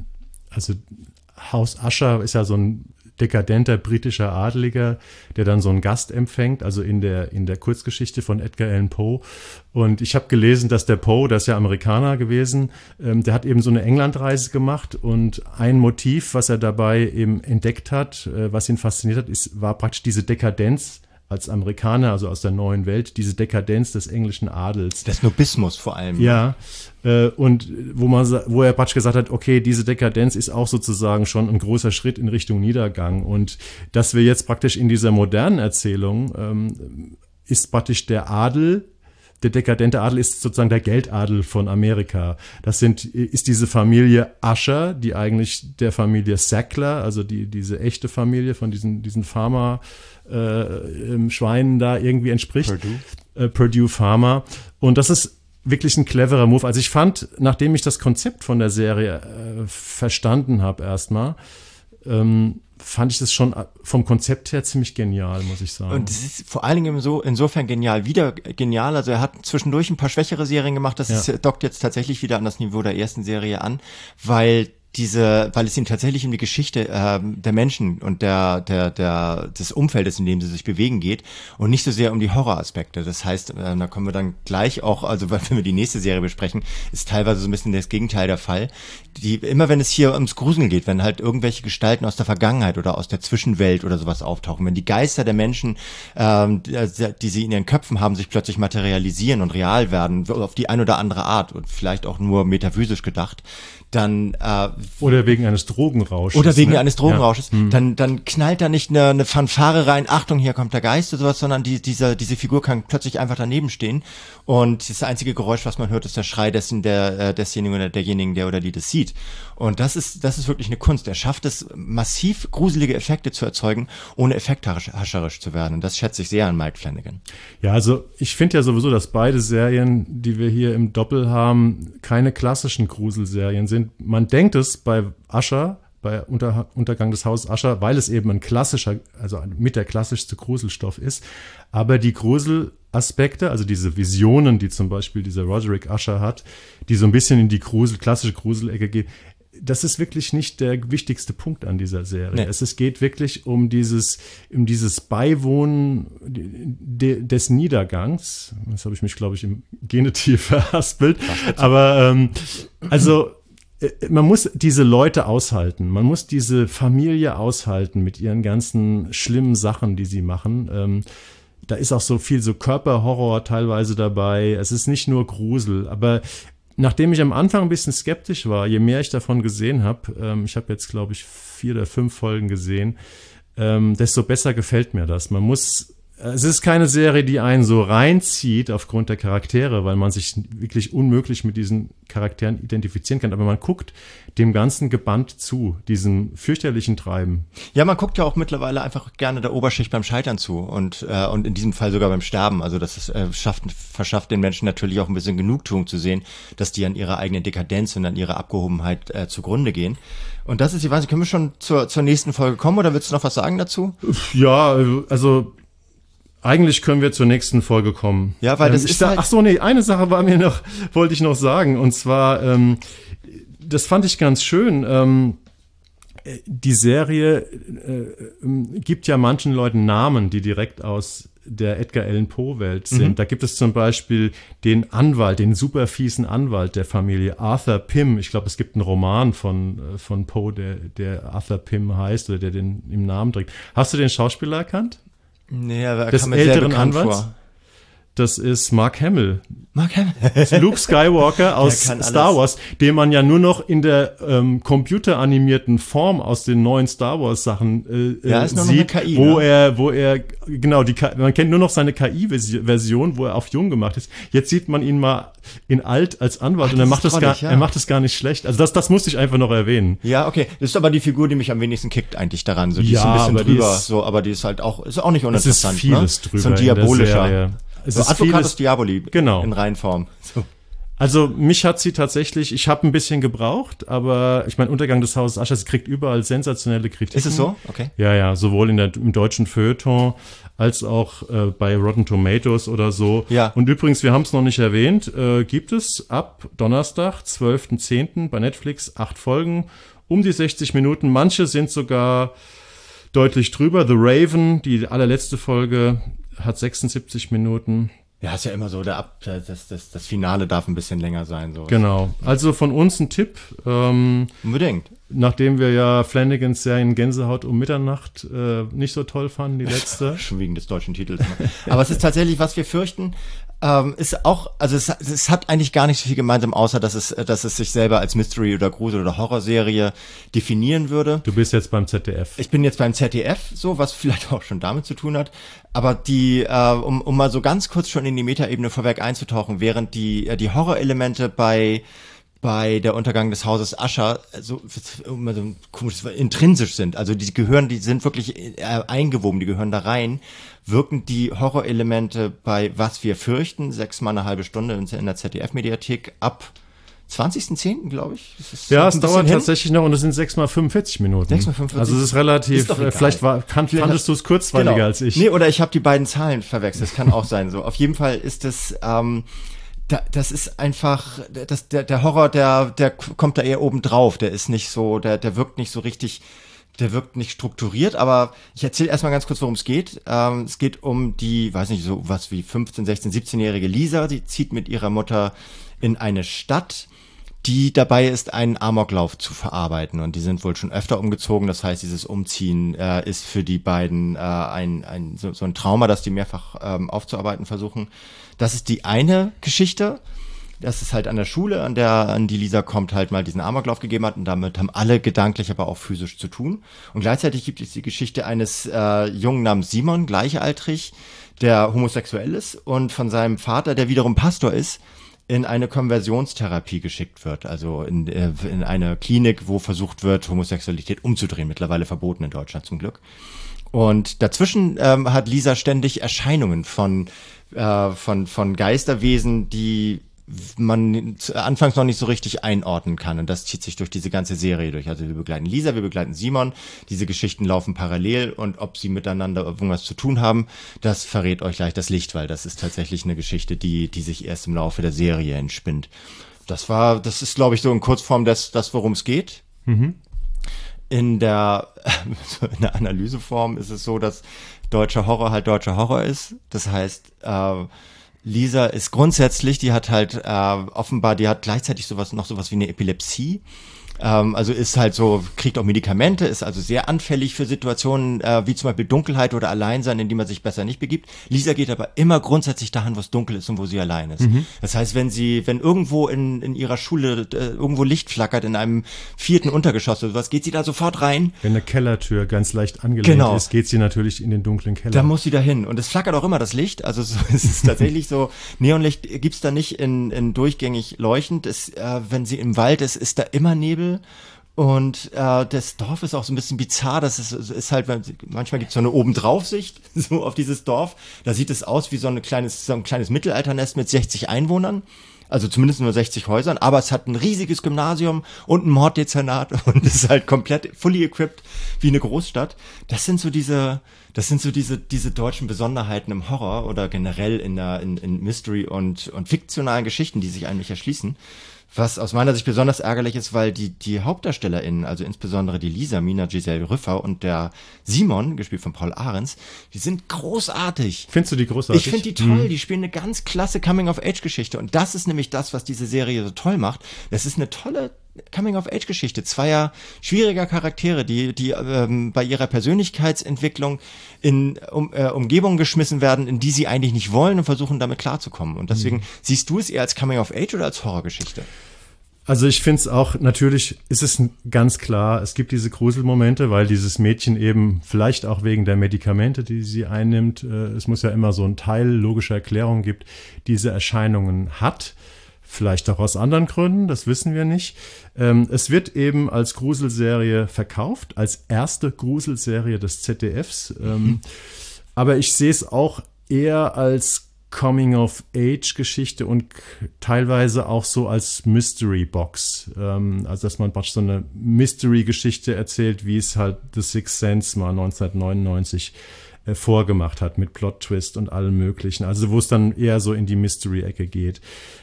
Haus Usher ist ja so ein dekadenter britischer Adeliger, der dann so einen Gast empfängt, also in der Kurzgeschichte von Edgar Allan Poe. Und ich habe gelesen, dass der Poe, der ist ja Amerikaner gewesen, der hat eben so eine Englandreise gemacht und ein Motiv, was er dabei eben entdeckt hat, was ihn fasziniert hat, war praktisch diese Dekadenz als Amerikaner, also aus der neuen Welt, diese Dekadenz des englischen Adels. Der Snobismus vor allem. Ja, und wo er praktisch gesagt hat, okay, diese Dekadenz ist auch sozusagen schon ein großer Schritt in Richtung Niedergang. Und dass wir jetzt praktisch in dieser modernen Erzählung ist praktisch der Adel, der dekadente Adel ist sozusagen der Geldadel von Amerika. Ist diese Familie Usher, die eigentlich der Familie Sackler, also diese echte Familie von diesen Pharma Schweinen da irgendwie entspricht. Purdue Pharma. Und das ist wirklich ein cleverer Move. Also ich fand, nachdem ich das Konzept von der Serie verstanden habe erstmal, fand ich das schon vom Konzept her ziemlich genial, muss ich sagen. Und es ist vor allen Dingen insofern genial, wieder genial. Also er hat zwischendurch ein paar schwächere Serien gemacht. Dockt jetzt tatsächlich wieder an das Niveau der ersten Serie an, weil es ihm tatsächlich um die Geschichte der Menschen und des Umfeldes, in dem sie sich bewegen, geht und nicht so sehr um die Horroraspekte. Das heißt, da kommen wir dann gleich auch, also wenn wir die nächste Serie besprechen, ist teilweise so ein bisschen das Gegenteil der Fall. Immer wenn es hier ums Gruseln geht, wenn halt irgendwelche Gestalten aus der Vergangenheit oder aus der Zwischenwelt oder sowas auftauchen, wenn die Geister der Menschen, die sie in ihren Köpfen haben, sich plötzlich materialisieren und real werden, auf die ein oder andere Art und vielleicht auch nur metaphysisch gedacht, dann oder wegen eines Drogenrausches. Dann knallt da nicht eine Fanfare rein, Achtung, hier kommt der Geist oder sowas, sondern diese Figur kann plötzlich einfach daneben stehen und das einzige Geräusch, was man hört, ist der Schrei desjenigen oder derjenigen, der oder die das sieht. Und das ist wirklich eine Kunst. Er schafft es, massiv gruselige Effekte zu erzeugen, ohne effekthascherisch zu werden. Und das schätze ich sehr an Mike Flanagan. Ja, also ich finde ja sowieso, dass beide Serien, die wir hier im Doppel haben, keine klassischen Gruselserien sind. Man denkt es bei Usher, bei Untergang des Hauses Usher, weil es eben mit der klassischste Gruselstoff ist. Aber die Gruselaspekte, also diese Visionen, die zum Beispiel dieser Roderick Usher hat, die so ein bisschen in die klassische Gruselecke gehen, das ist wirklich nicht der wichtigste Punkt an dieser Serie. Nee. Es geht wirklich um dieses Beiwohnen des Niedergangs. Das habe ich mich, glaube ich, im Genitiv verhaspelt. Aber man muss diese Leute aushalten. Man muss diese Familie aushalten mit ihren ganzen schlimmen Sachen, die sie machen. Da ist auch so viel so Körperhorror teilweise dabei. Es ist nicht nur Grusel, aber nachdem ich am Anfang ein bisschen skeptisch war, je mehr ich davon gesehen habe, ich habe jetzt, glaube ich, 4 oder 5 Folgen gesehen, desto besser gefällt mir das. Man muss es ist keine Serie, die einen so reinzieht aufgrund der Charaktere, weil man sich wirklich unmöglich mit diesen Charakteren identifizieren kann. Aber man guckt dem Ganzen gebannt zu, diesem fürchterlichen Treiben. Ja, man guckt ja auch mittlerweile einfach gerne der Oberschicht beim Scheitern zu und in diesem Fall sogar beim Sterben. Also das verschafft den Menschen natürlich auch ein bisschen Genugtuung zu sehen, dass die an ihrer eigenen Dekadenz und an ihrer Abgehobenheit zugrunde gehen. Und das ist, ich weiß nicht, können wir schon zur nächsten Folge kommen oder willst du noch was sagen dazu? Ja, also eigentlich können wir zur nächsten Folge kommen. Ja, weil das ist halt... Ach so, nee, eine Sache wollte ich noch sagen. Und zwar, das fand ich ganz schön. Die Serie gibt ja manchen Leuten Namen, die direkt aus der Edgar Allan Poe-Welt sind. Da gibt es zum Beispiel den Anwalt, den super fiesen Anwalt der Familie, Arthur Pym. Ich glaube, es gibt einen Roman von Poe, der Arthur Pym heißt oder der den im Namen trägt. Hast du den Schauspieler erkannt? Nee, aber er des kam mir sehr älteren bekannt Anwalts? vor. Das ist Mark Hamill. Mark Hamill? Luke Skywalker aus Star Wars, den man ja nur noch in der computeranimierten Form aus den neuen Star Wars Sachen sieht, KI, wo er genau, man kennt nur noch seine KI-Version, wo er auf jung gemacht ist. Jetzt sieht man ihn mal in alt als Anwalt und er macht es gar nicht schlecht. Also das musste ich einfach noch erwähnen. Ja, okay. Das ist aber die Figur, die mich am wenigsten kickt eigentlich daran. So, die ist ein bisschen drüber, aber die ist halt auch, ist auch nicht uninteressant. Es ist vieles drüber. So ein diabolischer. So Advocatus Diaboli genau. In Reinform. So. Also mich hat sie tatsächlich, ich habe ein bisschen gebraucht, aber ich meine, Untergang des Hauses Usher, sie kriegt überall sensationelle Kritiken. Ist es so? Okay. Ja, sowohl im deutschen Feuilleton als auch bei Rotten Tomatoes oder so. Ja. Und übrigens, wir haben es noch nicht erwähnt, gibt es ab Donnerstag, 12.10. bei Netflix 8 Folgen, um die 60 Minuten. Manche sind sogar deutlich drüber. The Raven, die allerletzte Folge, hat 76 Minuten. Ja, ist ja immer so, das Finale darf ein bisschen länger sein. So. Genau. Also von uns ein Tipp. Unbedingt. Nachdem wir ja Flanagans Serien Gänsehaut um Mitternacht nicht so toll fanden, die letzte. Schon wegen des deutschen Titels. Ne? Aber es ist tatsächlich, was wir fürchten, ist auch, also es hat eigentlich gar nicht so viel gemeinsam, außer dass es sich selber als Mystery- oder Grusel- oder Horrorserie definieren würde. Du bist jetzt beim ZDF. Ich bin jetzt beim ZDF, so, was vielleicht auch schon damit zu tun hat. Aber um mal so ganz kurz schon in die Metaebene vorweg einzutauchen, während die Horrorelemente bei der Untergang des Hauses Usher so ein komisches intrinsisch sind. Also die sind wirklich eingewoben, die gehören da rein. Wirken die Horrorelemente bei Was wir fürchten, 6 mal eine halbe Stunde in der ZDF-Mediathek ab 20.10., glaube ich. Ja, es dauert tatsächlich noch und es sind 6 mal 45 Minuten. 6 mal 45. Also es ist relativ, vielleicht fandest du es kurzweiliger genau. als ich. Nee, oder ich habe die beiden Zahlen verwechselt, das kann auch sein. So, auf jeden Fall ist es, das ist einfach, der Horror, der kommt da eher oben drauf, der ist nicht so, der wirkt nicht so richtig, der wirkt nicht strukturiert, aber ich erzähle erstmal ganz kurz, worum es geht. Es geht um die, weiß nicht, so was wie 15, 16, 17-jährige Lisa, die zieht mit ihrer Mutter in eine Stadt, die dabei ist, einen Amoklauf zu verarbeiten. Und die sind wohl schon öfter umgezogen. Das heißt, dieses Umziehen ist für die beiden so ein Trauma, das die mehrfach aufzuarbeiten versuchen. Das ist die eine Geschichte. Das ist halt an der Schule, an die Lisa kommt, halt mal diesen Amoklauf gegeben hat. Und damit haben alle gedanklich, aber auch physisch zu tun. Und gleichzeitig gibt es die Geschichte eines Jungen namens Simon, gleichaltrig, der homosexuell ist und von seinem Vater, der wiederum Pastor ist, in eine Konversionstherapie geschickt wird, also in eine Klinik, wo versucht wird, Homosexualität umzudrehen, mittlerweile verboten in Deutschland zum Glück. Und dazwischen hat Lisa ständig Erscheinungen von Geisterwesen, die man anfangs noch nicht so richtig einordnen kann. Und das zieht sich durch diese ganze Serie durch. Also wir begleiten Lisa, wir begleiten Simon. Diese Geschichten laufen parallel und ob sie miteinander irgendwas zu tun haben, das verrät euch gleich das Licht, weil das ist tatsächlich eine Geschichte, die sich erst im Laufe der Serie entspinnt. Das ist, glaube ich, so in Kurzform das worum es geht. Mhm. In der Analyseform ist es so, dass deutscher Horror halt deutscher Horror ist. Das heißt, Lisa ist grundsätzlich, die hat halt offenbar, die hat gleichzeitig sowas wie eine Epilepsie. Also ist halt so, kriegt auch Medikamente, ist also sehr anfällig für Situationen wie zum Beispiel Dunkelheit oder Alleinsein, in die man sich besser nicht begibt. Lisa geht aber immer grundsätzlich dahin, wo es dunkel ist und wo sie allein ist. Das heißt, wenn irgendwo in ihrer Schule irgendwo Licht flackert in einem 4. Untergeschoss oder sowas, geht sie da sofort rein. Wenn eine Kellertür ganz leicht angelehnt ist, geht sie natürlich in den dunklen Keller. Da muss sie dahin. Und es flackert auch immer das Licht. Also es ist tatsächlich so, Neonlicht gibt's da nicht in durchgängig leuchtend. Wenn sie im Wald ist da immer Nebel. Und das Dorf ist auch so ein bisschen bizarr. Das ist halt, manchmal gibt's so eine Obendraufsicht so auf dieses Dorf. Da sieht es aus wie so ein kleines Mittelalternest mit 60 Einwohnern. Also zumindest nur 60 Häusern, aber es hat ein riesiges Gymnasium und ein Morddezernat und ist halt komplett fully equipped wie eine Großstadt. Das sind so diese deutschen Besonderheiten im Horror oder generell in Mystery und fiktionalen Geschichten, die sich eigentlich erschließen. Was aus meiner Sicht besonders ärgerlich ist, weil die HauptdarstellerInnen, also insbesondere die Lisa, Mina Giselle Rüffer und der Simon, gespielt von Paul Ahrens, die sind großartig. Findest du die großartig? Ich finde die toll, die spielen eine ganz klasse Coming-of-Age-Geschichte und das ist nämlich das, was diese Serie so toll macht. Das ist eine tolle Coming-of-Age-Geschichte zweier schwieriger Charaktere, die bei ihrer Persönlichkeitsentwicklung in Umgebungen geschmissen werden, in die sie eigentlich nicht wollen und versuchen, damit klarzukommen. Und deswegen siehst du es eher als Coming-of-Age oder als Horrorgeschichte? Also ich finde es auch, natürlich ist es ganz klar, es gibt diese Gruselmomente, weil dieses Mädchen eben vielleicht auch wegen der Medikamente, die sie einnimmt, es muss ja immer so ein Teil logischer Erklärung gibt, diese Erscheinungen hat. Vielleicht auch aus anderen Gründen, das wissen wir nicht. Es wird eben als Gruselserie verkauft, als erste Gruselserie des ZDFs. Aber ich sehe es auch eher als Coming-of-Age-Geschichte und teilweise auch so als Mystery-Box. Also dass man praktisch so eine Mystery-Geschichte erzählt, wie es halt The Sixth Sense mal 1999 vorgemacht hat mit Plot-Twist und allem Möglichen. Also wo es dann eher so in die Mystery-Ecke geht.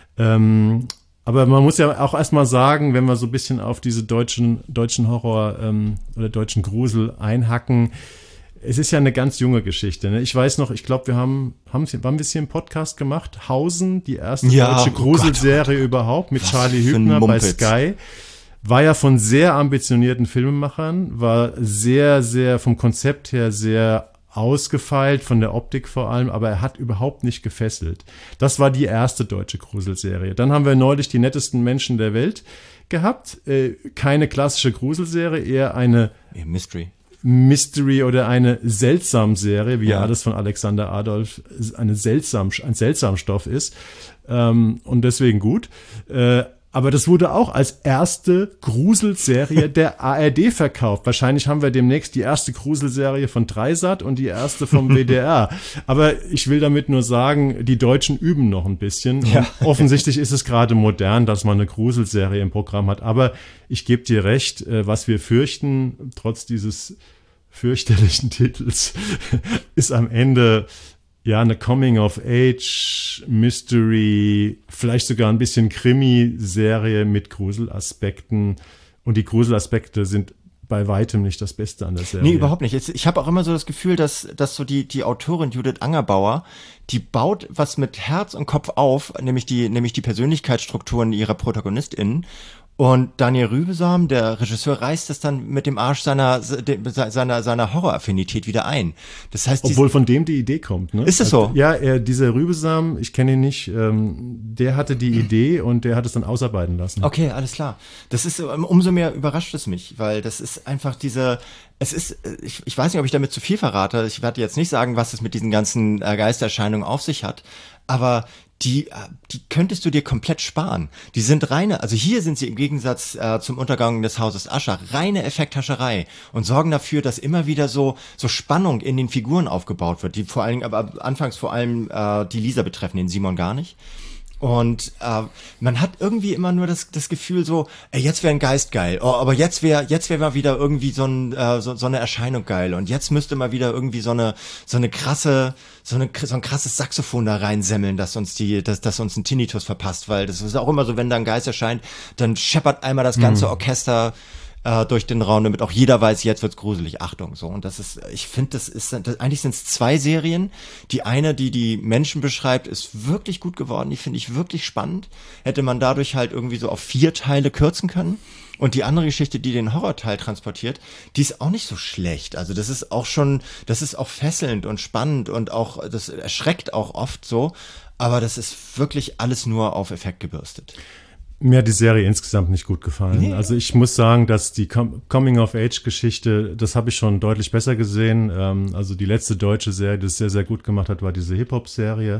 Aber man muss ja auch erstmal sagen, wenn wir so ein bisschen auf diese deutschen Horror oder deutschen Grusel einhacken, es ist ja eine ganz junge Geschichte. Ne? Ich weiß noch, ich glaube, wann haben wir es hier im Podcast gemacht? Hausen, die erste deutsche Gruselserie überhaupt mit Charlie Hübner bei Sky. War ja von sehr ambitionierten Filmemachern, war sehr, sehr vom Konzept her sehr ausgefeilt, von der Optik vor allem, aber er hat überhaupt nicht gefesselt. Das war die erste deutsche Gruselserie. Dann haben wir neulich Die nettesten Menschen der Welt gehabt. Keine klassische Gruselserie, eher eine Mystery oder eine Seltsamserie, wie ja alles von Alexander Adolf ein Seltsamstoff ist. Und deswegen gut. Aber das wurde auch als erste Gruselserie der ARD verkauft. Wahrscheinlich haben wir demnächst die erste Gruselserie von Dreisat und die erste vom WDR. Aber ich will damit nur sagen, die Deutschen üben noch ein bisschen. Ja. Offensichtlich ist es gerade modern, dass man eine Gruselserie im Programm hat. Aber ich gebe dir recht, was wir fürchten, trotz dieses fürchterlichen Titels, ist am Ende ja eine Coming-of-Age-Mystery, vielleicht sogar ein bisschen Krimi-Serie mit Gruselaspekten. Und die Gruselaspekte sind bei weitem nicht das Beste an der Serie. Nee, überhaupt nicht. Ich habe auch immer so das Gefühl, dass so die Autorin Judith Angerbauer, die baut was mit Herz und Kopf auf, nämlich die Persönlichkeitsstrukturen ihrer ProtagonistInnen. Und Daniel Rübesam, der Regisseur, reißt das dann mit dem Arsch seiner Horroraffinität wieder ein. Das heißt, obwohl von dem die Idee kommt, ne? Ist das so? Ja, dieser Rübesam, ich kenne ihn nicht, der hatte die Idee und der hat es dann ausarbeiten lassen. Okay, alles klar. Das ist, umso mehr überrascht es mich, weil das ist einfach ich weiß nicht, ob ich damit zu viel verrate. Ich werde jetzt nicht sagen, was es mit diesen ganzen Geistererscheinungen auf sich hat, aber die könntest du dir komplett sparen. Die sind also hier sind sie im Gegensatz zum Untergang des Hauses Usher reine Effekthascherei und sorgen dafür, dass immer wieder so Spannung in den Figuren aufgebaut wird, die anfangs vor allem die Lisa betreffen, den Simon gar nicht. Und man hat irgendwie immer nur das Gefühl so, jetzt wäre ein Geist geil, aber jetzt wäre mal wieder irgendwie so eine Erscheinung geil und jetzt müsste mal wieder irgendwie so ein krasses Saxophon da reinsemmeln, dass uns ein Tinnitus verpasst, weil das ist auch immer so, wenn da ein Geist erscheint, dann scheppert einmal das ganze Orchester durch den Raum, damit auch jeder weiß, jetzt wird's gruselig, Achtung, so. Und eigentlich sind es 2 Serien. Die eine, die Menschen beschreibt, ist wirklich gut geworden, die finde ich wirklich spannend. Hätte man dadurch halt irgendwie so auf 4 Teile kürzen können. Und die andere Geschichte, die den Horrorteil transportiert, die ist auch nicht so schlecht. Also das ist auch fesselnd und spannend und auch, das erschreckt auch oft so. Aber das ist wirklich alles nur auf Effekt gebürstet. Mir hat die Serie insgesamt nicht gut gefallen. Nee. Also ich muss sagen, dass die Coming-of-Age-Geschichte, das habe ich schon deutlich besser gesehen. Also die letzte deutsche Serie, die es sehr, sehr gut gemacht hat, war diese Hip-Hop-Serie.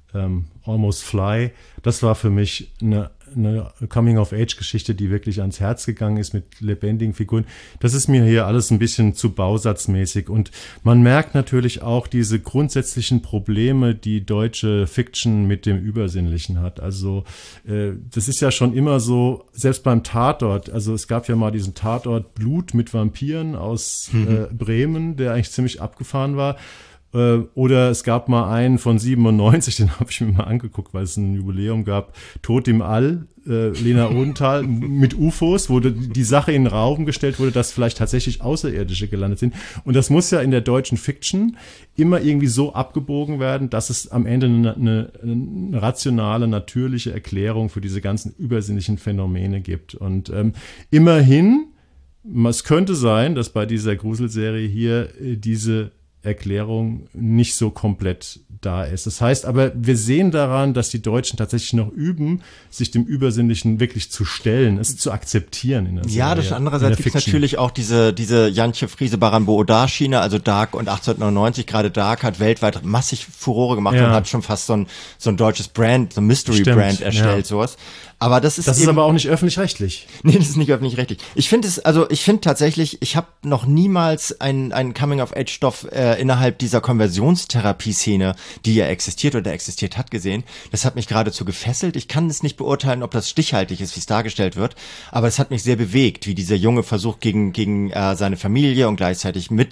Almost Fly, das war für mich eine Coming-of-Age-Geschichte, die wirklich ans Herz gegangen ist mit lebendigen Figuren. Das ist mir hier alles ein bisschen zu bausatzmäßig und man merkt natürlich auch diese grundsätzlichen Probleme, die deutsche Fiction mit dem Übersinnlichen hat. Also das ist ja schon immer so, selbst beim Tatort, also es gab ja mal diesen Tatort Blut mit Vampiren aus Bremen, der eigentlich ziemlich abgefahren war. Oder es gab mal einen von 97, den habe ich mir mal angeguckt, weil es ein Jubiläum gab, Tod im All, Lena Odenthal mit UFOs, wo die Sache in den Raum gestellt wurde, dass vielleicht tatsächlich Außerirdische gelandet sind. Und das muss ja in der deutschen Fiction immer irgendwie so abgebogen werden, dass es am Ende eine rationale, natürliche Erklärung für diese ganzen übersinnlichen Phänomene gibt. Und immerhin, es könnte sein, dass bei dieser Gruselserie hier diese Erklärung nicht so komplett da ist. Das heißt aber, wir sehen daran, dass die Deutschen tatsächlich noch üben, sich dem Übersinnlichen wirklich zu stellen, es zu akzeptieren in der Serie. Ja, das andererseits gibt es natürlich auch diese Jantje Friese-Baran-Boodar-Schiene, also Dark und 1899, gerade Dark hat weltweit massig Furore gemacht und hat schon fast so ein deutsches Brand, so ein Mystery-Brand erstellt, sowas. Aber das ist aber auch nicht öffentlich-rechtlich. Nee, das ist nicht öffentlich-rechtlich. Ich finde tatsächlich, ich habe noch niemals einen Coming-of-Age-Stoff innerhalb dieser Konversionstherapie-Szene, die ja existiert oder existiert hat, gesehen. Das hat mich geradezu gefesselt. Ich kann es nicht beurteilen, ob das stichhaltig ist, wie es dargestellt wird, aber es hat mich sehr bewegt, wie dieser Junge versucht, gegen seine Familie und gleichzeitig mit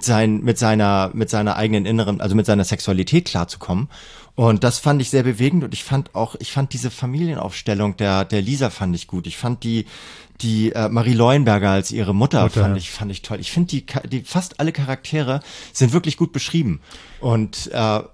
seiner eigenen inneren, also mit seiner Sexualität klarzukommen. Und das fand ich sehr bewegend und ich fand diese Familienaufstellung der Lisa fand ich gut. Ich fand die Marie Leuenberger als ihre Mutter fand ich toll. Ich finde die fast alle Charaktere sind wirklich gut beschrieben. Und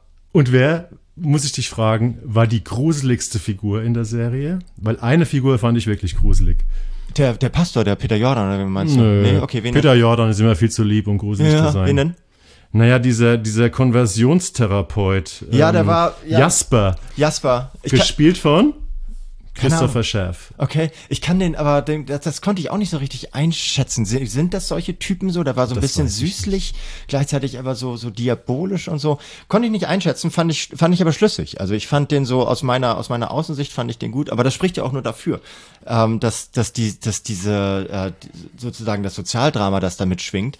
wer, muss ich dich fragen, war die gruseligste Figur in der Serie? Weil eine Figur fand ich wirklich gruselig. Der Pastor, der Peter Jordan, oder wie meinst du? Nö. Nee, okay, Peter Jordan ist immer viel zu lieb, um gruselig zu sein. Wen denn? Naja, dieser Konversionstherapeut. Ja, der war Jasper. Gespielt von Christopher Schaff. Okay, das konnte ich auch nicht so richtig einschätzen. Sind das solche Typen so? Da war so ein bisschen süßlich, gleichzeitig aber so diabolisch und so. Konnte ich nicht einschätzen, fand ich aber schlüssig. Also ich fand den so aus meiner Außensicht fand ich den gut, aber das spricht ja auch nur dafür, dass diese sozusagen das Sozialdrama, das da mitschwingt,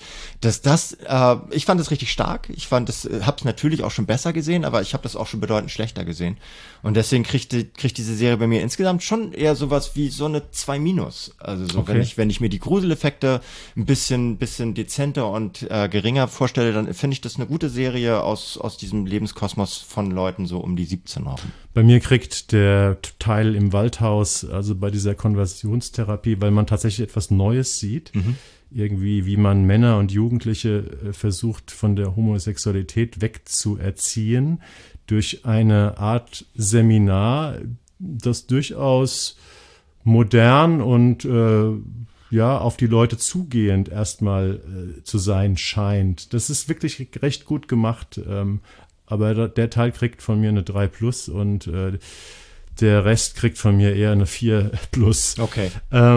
ich fand das richtig stark. Ich hab's natürlich auch schon besser gesehen, aber ich habe das auch schon bedeutend schlechter gesehen. Und deswegen kriegt diese Serie bei mir insgesamt schon eher sowas wie so eine 2-. Also so, okay. Wenn ich mir die Gruseleffekte ein bisschen dezenter und geringer vorstelle, dann finde ich das eine gute Serie aus diesem Lebenskosmos von Leuten so um die 17 herum. Bei mir kriegt der Teil im Waldhaus, also bei dieser Konversionstherapie, weil man tatsächlich etwas Neues sieht, irgendwie wie man Männer und Jugendliche versucht von der Homosexualität wegzuerziehen, durch eine Art Seminar, das durchaus modern und auf die Leute zugehend erstmal zu sein scheint. Das ist wirklich recht gut gemacht, aber der Teil kriegt von mir eine 3+ und der Rest kriegt von mir eher eine 4+. Okay.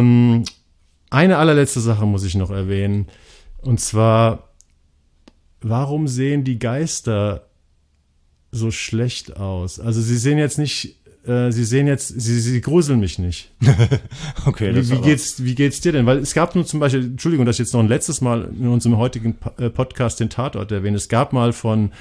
Eine allerletzte Sache muss ich noch erwähnen, und zwar, warum sehen die Geister so schlecht aus? Also sie sehen jetzt nicht, sie gruseln mich nicht. Okay. Wie geht's dir denn? Weil es gab nur zum Beispiel, Entschuldigung, dass ich jetzt noch ein letztes Mal in unserem heutigen Podcast den Tatort erwähne. Es gab mal von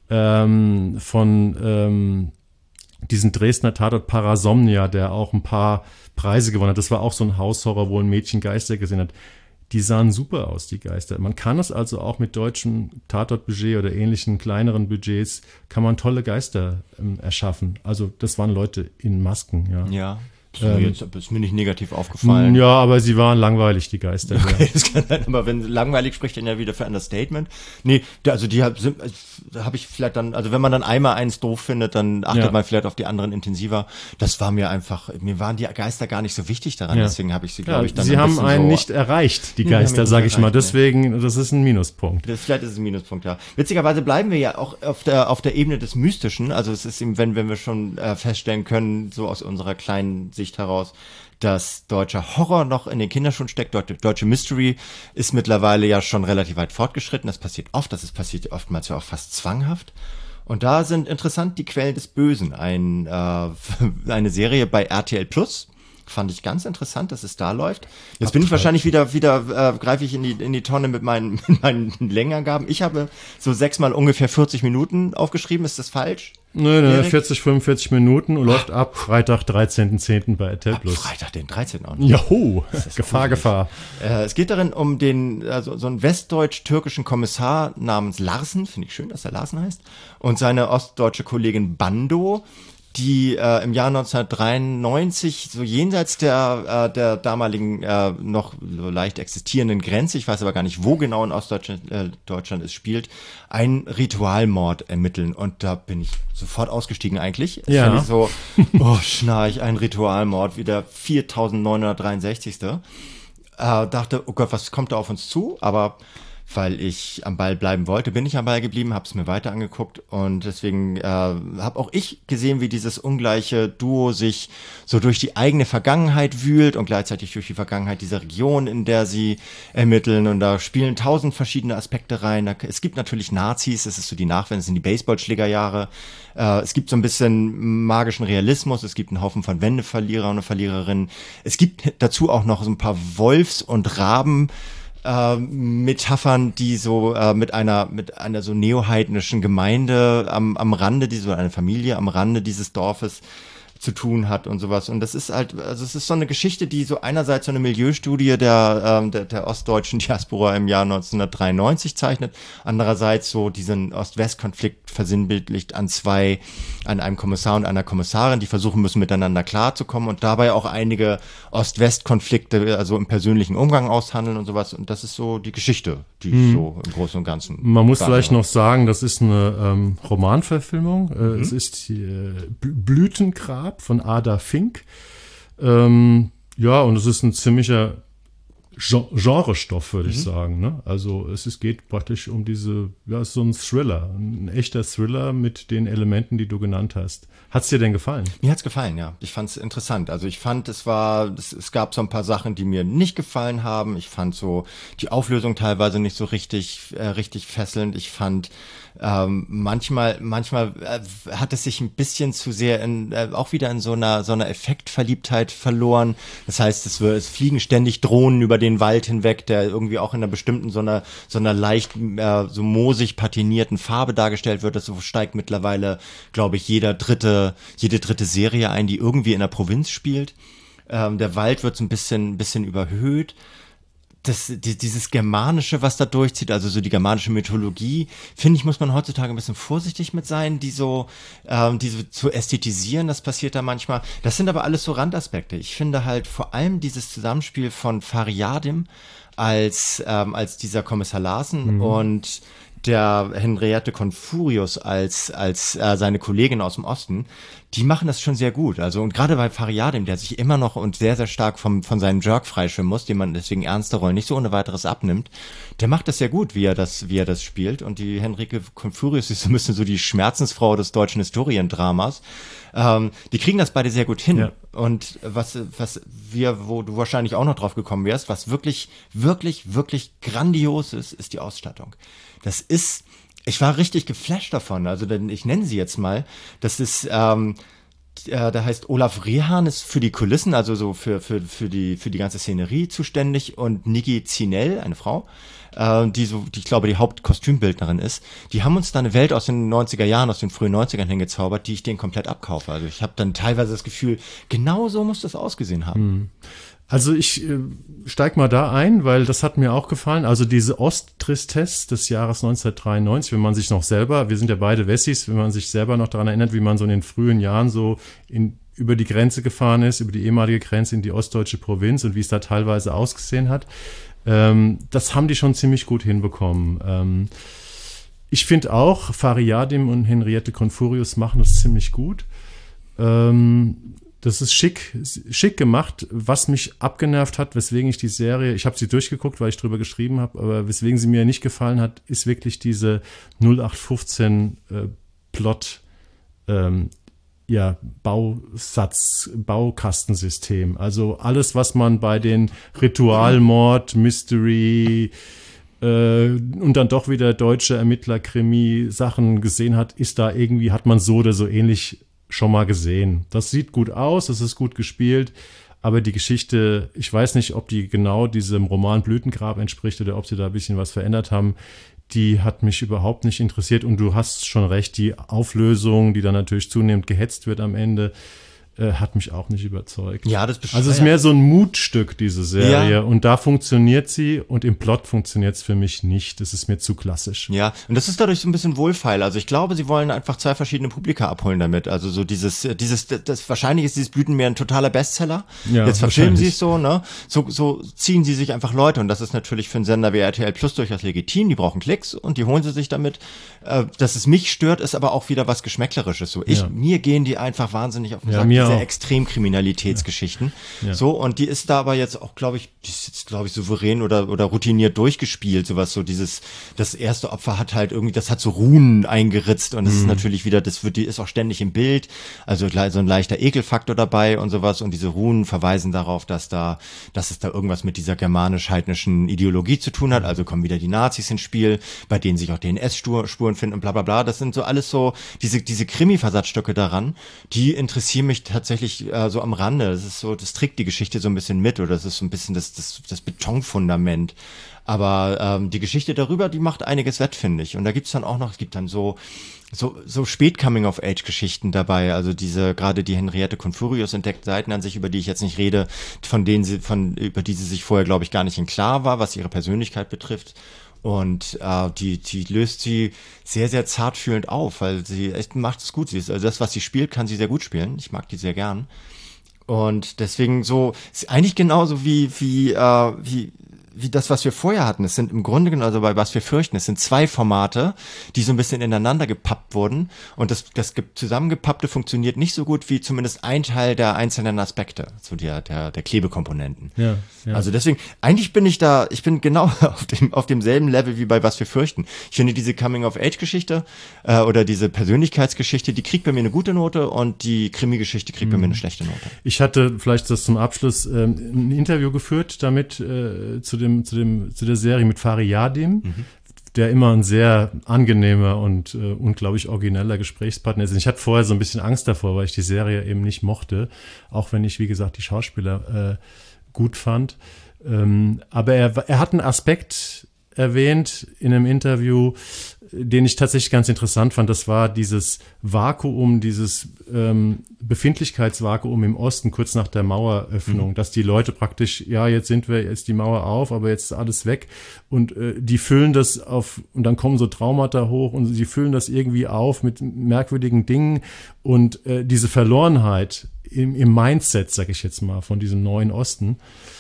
diesen Dresdner Tatort Parasomnia, der auch ein paar Preise gewonnen hat. Das war auch so ein Haushorror, wo ein Mädchen Geister gesehen hat. Die sahen super aus, die Geister. Man kann es also auch mit deutschem Tatortbudget oder ähnlichen kleineren Budgets, kann man tolle Geister erschaffen. Also das waren Leute in Masken, ja. Ja. Ist mir nicht negativ aufgefallen. Ja, aber sie waren langweilig, die Geister. Okay, das kann sein, aber wenn langweilig spricht, dann ja wieder für Understatement. Nee, also die habe ich vielleicht dann, also wenn man dann einmal eins doof findet, dann achtet man vielleicht auf die anderen intensiver. Das war mir waren die Geister gar nicht so wichtig daran, deswegen habe ich sie, glaube ich, dann sie ein haben bisschen einen so nicht erreicht, die Geister, sage ich mal. Deswegen, das ist ein Minuspunkt. Vielleicht ist es ein Minuspunkt, ja. Witzigerweise bleiben wir ja auch auf der Ebene des Mystischen. Also es ist eben, wenn wir schon feststellen können, so aus unserer kleinen Sicht heraus, dass deutscher Horror noch in den Kinderschuhen steckt. Deutsche Mystery ist mittlerweile ja schon relativ weit fortgeschritten. Das passiert oft. Das passiert oftmals ja auch fast zwanghaft. Und da sind interessant die Quellen des Bösen. Eine Serie bei RTL Plus. Fand ich ganz interessant, dass es da läuft. Jetzt bin ich wahrscheinlich wieder greife ich in die Tonne mit meinen Längenangaben. Ich habe so 6-mal ungefähr 40 Minuten aufgeschrieben. Ist das falsch? Nö, 40-45 Minuten und läuft ab Freitag, 13.10. bei RTL Plus. Freitag, den 13. auch noch. Juhu, Gefahr. Es geht darin um so einen westdeutsch-türkischen Kommissar namens Larsen. Finde ich schön, dass er Larsen heißt. Und seine ostdeutsche Kollegin Bando, die im Jahr 1993 so jenseits der damaligen noch so leicht existierenden Grenze, ich weiß aber gar nicht, wo genau in Ostdeutschland es spielt, einen Ritualmord ermitteln. Und da bin ich sofort ausgestiegen eigentlich. Das fand ich so, Schnarch, ein Ritualmord, wieder 4963. Dachte, oh Gott, was kommt da auf uns zu? Aber weil ich am Ball bleiben wollte, bin ich am Ball geblieben, habe es mir weiter angeguckt und deswegen habe auch ich gesehen, wie dieses ungleiche Duo sich so durch die eigene Vergangenheit wühlt und gleichzeitig durch die Vergangenheit dieser Region, in der sie ermitteln, und da spielen 1000 verschiedene Aspekte rein. Es gibt natürlich Nazis, es ist so die Nachwende, es sind die Baseballschlägerjahre, es gibt so ein bisschen magischen Realismus, es gibt einen Haufen von Wendeverlierer und Verliererinnen, es gibt dazu auch noch so ein paar Wolfs- und Raben Metaphern, die so mit einer so neoheidnischen Gemeinde am Rande, eine Familie am Rande dieses Dorfes zu tun hat und sowas. Und das ist halt, also es ist so eine Geschichte, die so einerseits so eine Milieustudie der ostdeutschen Diaspora im Jahr 1993 zeichnet, andererseits so diesen Ost-West-Konflikt versinnbildlicht an einem Kommissar und einer Kommissarin, die versuchen müssen, miteinander klarzukommen und dabei auch einige Ost-West-Konflikte, also im persönlichen Umgang aushandeln und sowas. Und das ist so die Geschichte, die ich so im Großen und Ganzen. Man muss vielleicht noch sagen, das ist eine Romanverfilmung. Es ist Blütengrab von Ada Fink. Und es ist ein ziemlicher Genrestoff, würde ich sagen. Ne? Also geht praktisch um es ist so ein Thriller, ein echter Thriller mit den Elementen, die du genannt hast. Hat's dir denn gefallen? Mir hat's gefallen, ja. Ich fand's interessant. Also ich fand, es gab so ein paar Sachen, die mir nicht gefallen haben. Ich fand so die Auflösung teilweise nicht so richtig fesselnd. Ich fand manchmal hat es sich ein bisschen zu sehr auch wieder in so einer Effektverliebtheit verloren. Das heißt, es fliegen ständig Drohnen über den Wald hinweg, der irgendwie auch in einer bestimmten so einer leicht so moosig patinierten Farbe dargestellt wird. Das steigt mittlerweile, glaube ich, jede dritte Serie ein, die irgendwie in der Provinz spielt. Der Wald wird so ein bisschen überhöht. Dieses Germanische, was da durchzieht, also so die germanische Mythologie, finde ich, muss man heutzutage ein bisschen vorsichtig mit sein, die so zu ästhetisieren, das passiert da manchmal. Das sind aber alles so Randaspekte. Ich finde halt vor allem dieses Zusammenspiel von Fariadim als dieser Kommissar Larsen und der Henriette Confurius als seine Kollegin aus dem Osten, die machen das schon sehr gut. Also, und gerade bei Fariadim, der sich immer noch und sehr, sehr stark von seinem Jerk freischwimmen muss, dem man deswegen ernste Rollen nicht so ohne weiteres abnimmt, der macht das sehr gut, wie er das spielt. Und die Henrike Confurius ist so ein bisschen so die Schmerzensfrau des deutschen Historiendramas. Die kriegen das beide sehr gut hin. Ja. Und wo du wahrscheinlich auch noch drauf gekommen wärst, was wirklich, wirklich, wirklich grandios ist die Ausstattung. Ich war richtig geflasht davon, also ich nenne sie jetzt mal, das ist, da heißt Olaf Rehan ist für die Kulissen, also so für die ganze Szenerie zuständig, und Niki Zinell, eine Frau, die ich glaube die Hauptkostümbildnerin ist, die haben uns da eine Welt aus den 90er Jahren, aus den frühen 90ern hingezaubert, die ich denen komplett abkaufe. Also ich habe dann teilweise das Gefühl, genau so muss das ausgesehen haben. Also ich steig mal da ein, weil das hat mir auch gefallen. Also diese Osttristesse des Jahres 1993, wenn man sich noch selber, wir sind ja beide Wessis, wenn man sich selber noch daran erinnert, wie man so in den frühen Jahren so über die Grenze gefahren ist, über die ehemalige Grenze in die ostdeutsche Provinz und wie es da teilweise ausgesehen hat. Das haben die schon ziemlich gut hinbekommen. Ich finde auch, Fariadim und Henriette Confurius machen das ziemlich gut. Das ist schick gemacht. Was mich abgenervt hat, weswegen ich die Serie, ich habe sie durchgeguckt, weil ich drüber geschrieben habe, aber weswegen sie mir nicht gefallen hat, ist wirklich diese 0815 Plot, Baukastensystem. Also alles, was man bei den Ritualmord, Mystery und dann doch wieder deutsche Ermittler-Krimi-Sachen gesehen hat, ist da irgendwie, hat man so oder so ähnlich schon mal gesehen. Das sieht gut aus, das ist gut gespielt, aber die Geschichte, ich weiß nicht, ob die genau diesem Roman Blütengrab entspricht oder ob sie da ein bisschen was verändert haben. Die hat mich überhaupt nicht interessiert und du hast schon recht, die Auflösung, die dann natürlich zunehmend gehetzt wird am Ende, hat mich auch nicht überzeugt. Ja, das bescheuert. Also es ist mehr so ein Mutstück, diese Serie. Ja. Und da funktioniert sie und im Plot funktioniert es für mich nicht. Das ist mir zu klassisch. Ja, und das ist dadurch so ein bisschen wohlfeil. Also ich glaube, sie wollen einfach zwei verschiedene Publika abholen damit. Also so wahrscheinlich ist dieses Blütenmeer ein totaler Bestseller. Ja, jetzt verfilmen sie es so, ne? So ziehen sie sich einfach Leute und das ist natürlich für einen Sender wie RTL Plus durchaus legitim. Die brauchen Klicks und die holen sie sich damit. Dass es mich stört, ist aber auch wieder was Geschmäcklerisches. So, mir gehen die einfach wahnsinnig auf den Sack. Diese Extremkriminalitätsgeschichten. Ja. So, und die ist da aber jetzt auch, glaube ich, souverän oder routiniert durchgespielt. Sowas, so das erste Opfer hat halt irgendwie, das hat so Runen eingeritzt und das ist natürlich wieder, die ist auch ständig im Bild. Also so ein leichter Ekelfaktor dabei und sowas. Und diese Runen verweisen darauf, dass es da irgendwas mit dieser germanisch-heidnischen Ideologie zu tun hat. Also kommen wieder die Nazis ins Spiel, bei denen sich auch DNS-Spuren finden und bla bla bla. Das sind so alles so, diese Krimi-Versatzstücke daran, die interessieren mich tatsächlich so am Rande. Das ist so, das trägt die Geschichte so ein bisschen mit oder das ist so ein bisschen das Betonfundament. Aber die Geschichte darüber, die macht einiges wett, finde ich. Und da gibt's dann auch noch, es gibt dann so Spät-Coming-of-Age-Geschichten dabei, also gerade die Henriette Confurius entdeckt Seiten an sich, über die ich jetzt nicht rede, über die sie sich vorher, glaube ich, gar nicht im Klaren war, was ihre Persönlichkeit betrifft. Und die löst sie sehr, sehr zartfühlend auf, weil sie echt macht es gut. Also das, was sie spielt, kann sie sehr gut spielen. Ich mag die sehr gern. Und deswegen so, ist eigentlich genauso wie das, was wir vorher hatten. Es sind im Grunde genommen, also bei Was wir fürchten, es sind zwei Formate, die so ein bisschen ineinander gepappt wurden. Und das zusammengepappte funktioniert nicht so gut wie zumindest ein Teil der einzelnen Aspekte, so der Klebekomponenten. Ja. Also deswegen, eigentlich bin ich genau auf demselben Level wie bei Was wir fürchten. Ich finde diese Coming-of-Age-Geschichte oder diese Persönlichkeitsgeschichte, die kriegt bei mir eine gute Note und die Krimi-Geschichte kriegt bei mir eine schlechte Note. Ich hatte vielleicht das zum Abschluss ein Interview geführt damit zu der Serie mit Fariadim, der immer ein sehr angenehmer und unglaublich origineller Gesprächspartner ist. Und ich hatte vorher so ein bisschen Angst davor, weil ich die Serie eben nicht mochte, auch wenn ich, wie gesagt, die Schauspieler gut fand. Aber er hat einen Aspekt erwähnt in einem Interview, den ich tatsächlich ganz interessant fand. Das war dieses Vakuum, dieses Befindlichkeitsvakuum im Osten kurz nach der Maueröffnung, dass die Leute praktisch, jetzt ist die Mauer auf, aber jetzt ist alles weg und die füllen das auf und dann kommen so Traumata hoch und sie füllen das irgendwie auf mit merkwürdigen Dingen und diese Verlorenheit im Mindset, sag ich jetzt mal, von diesem neuen Osten,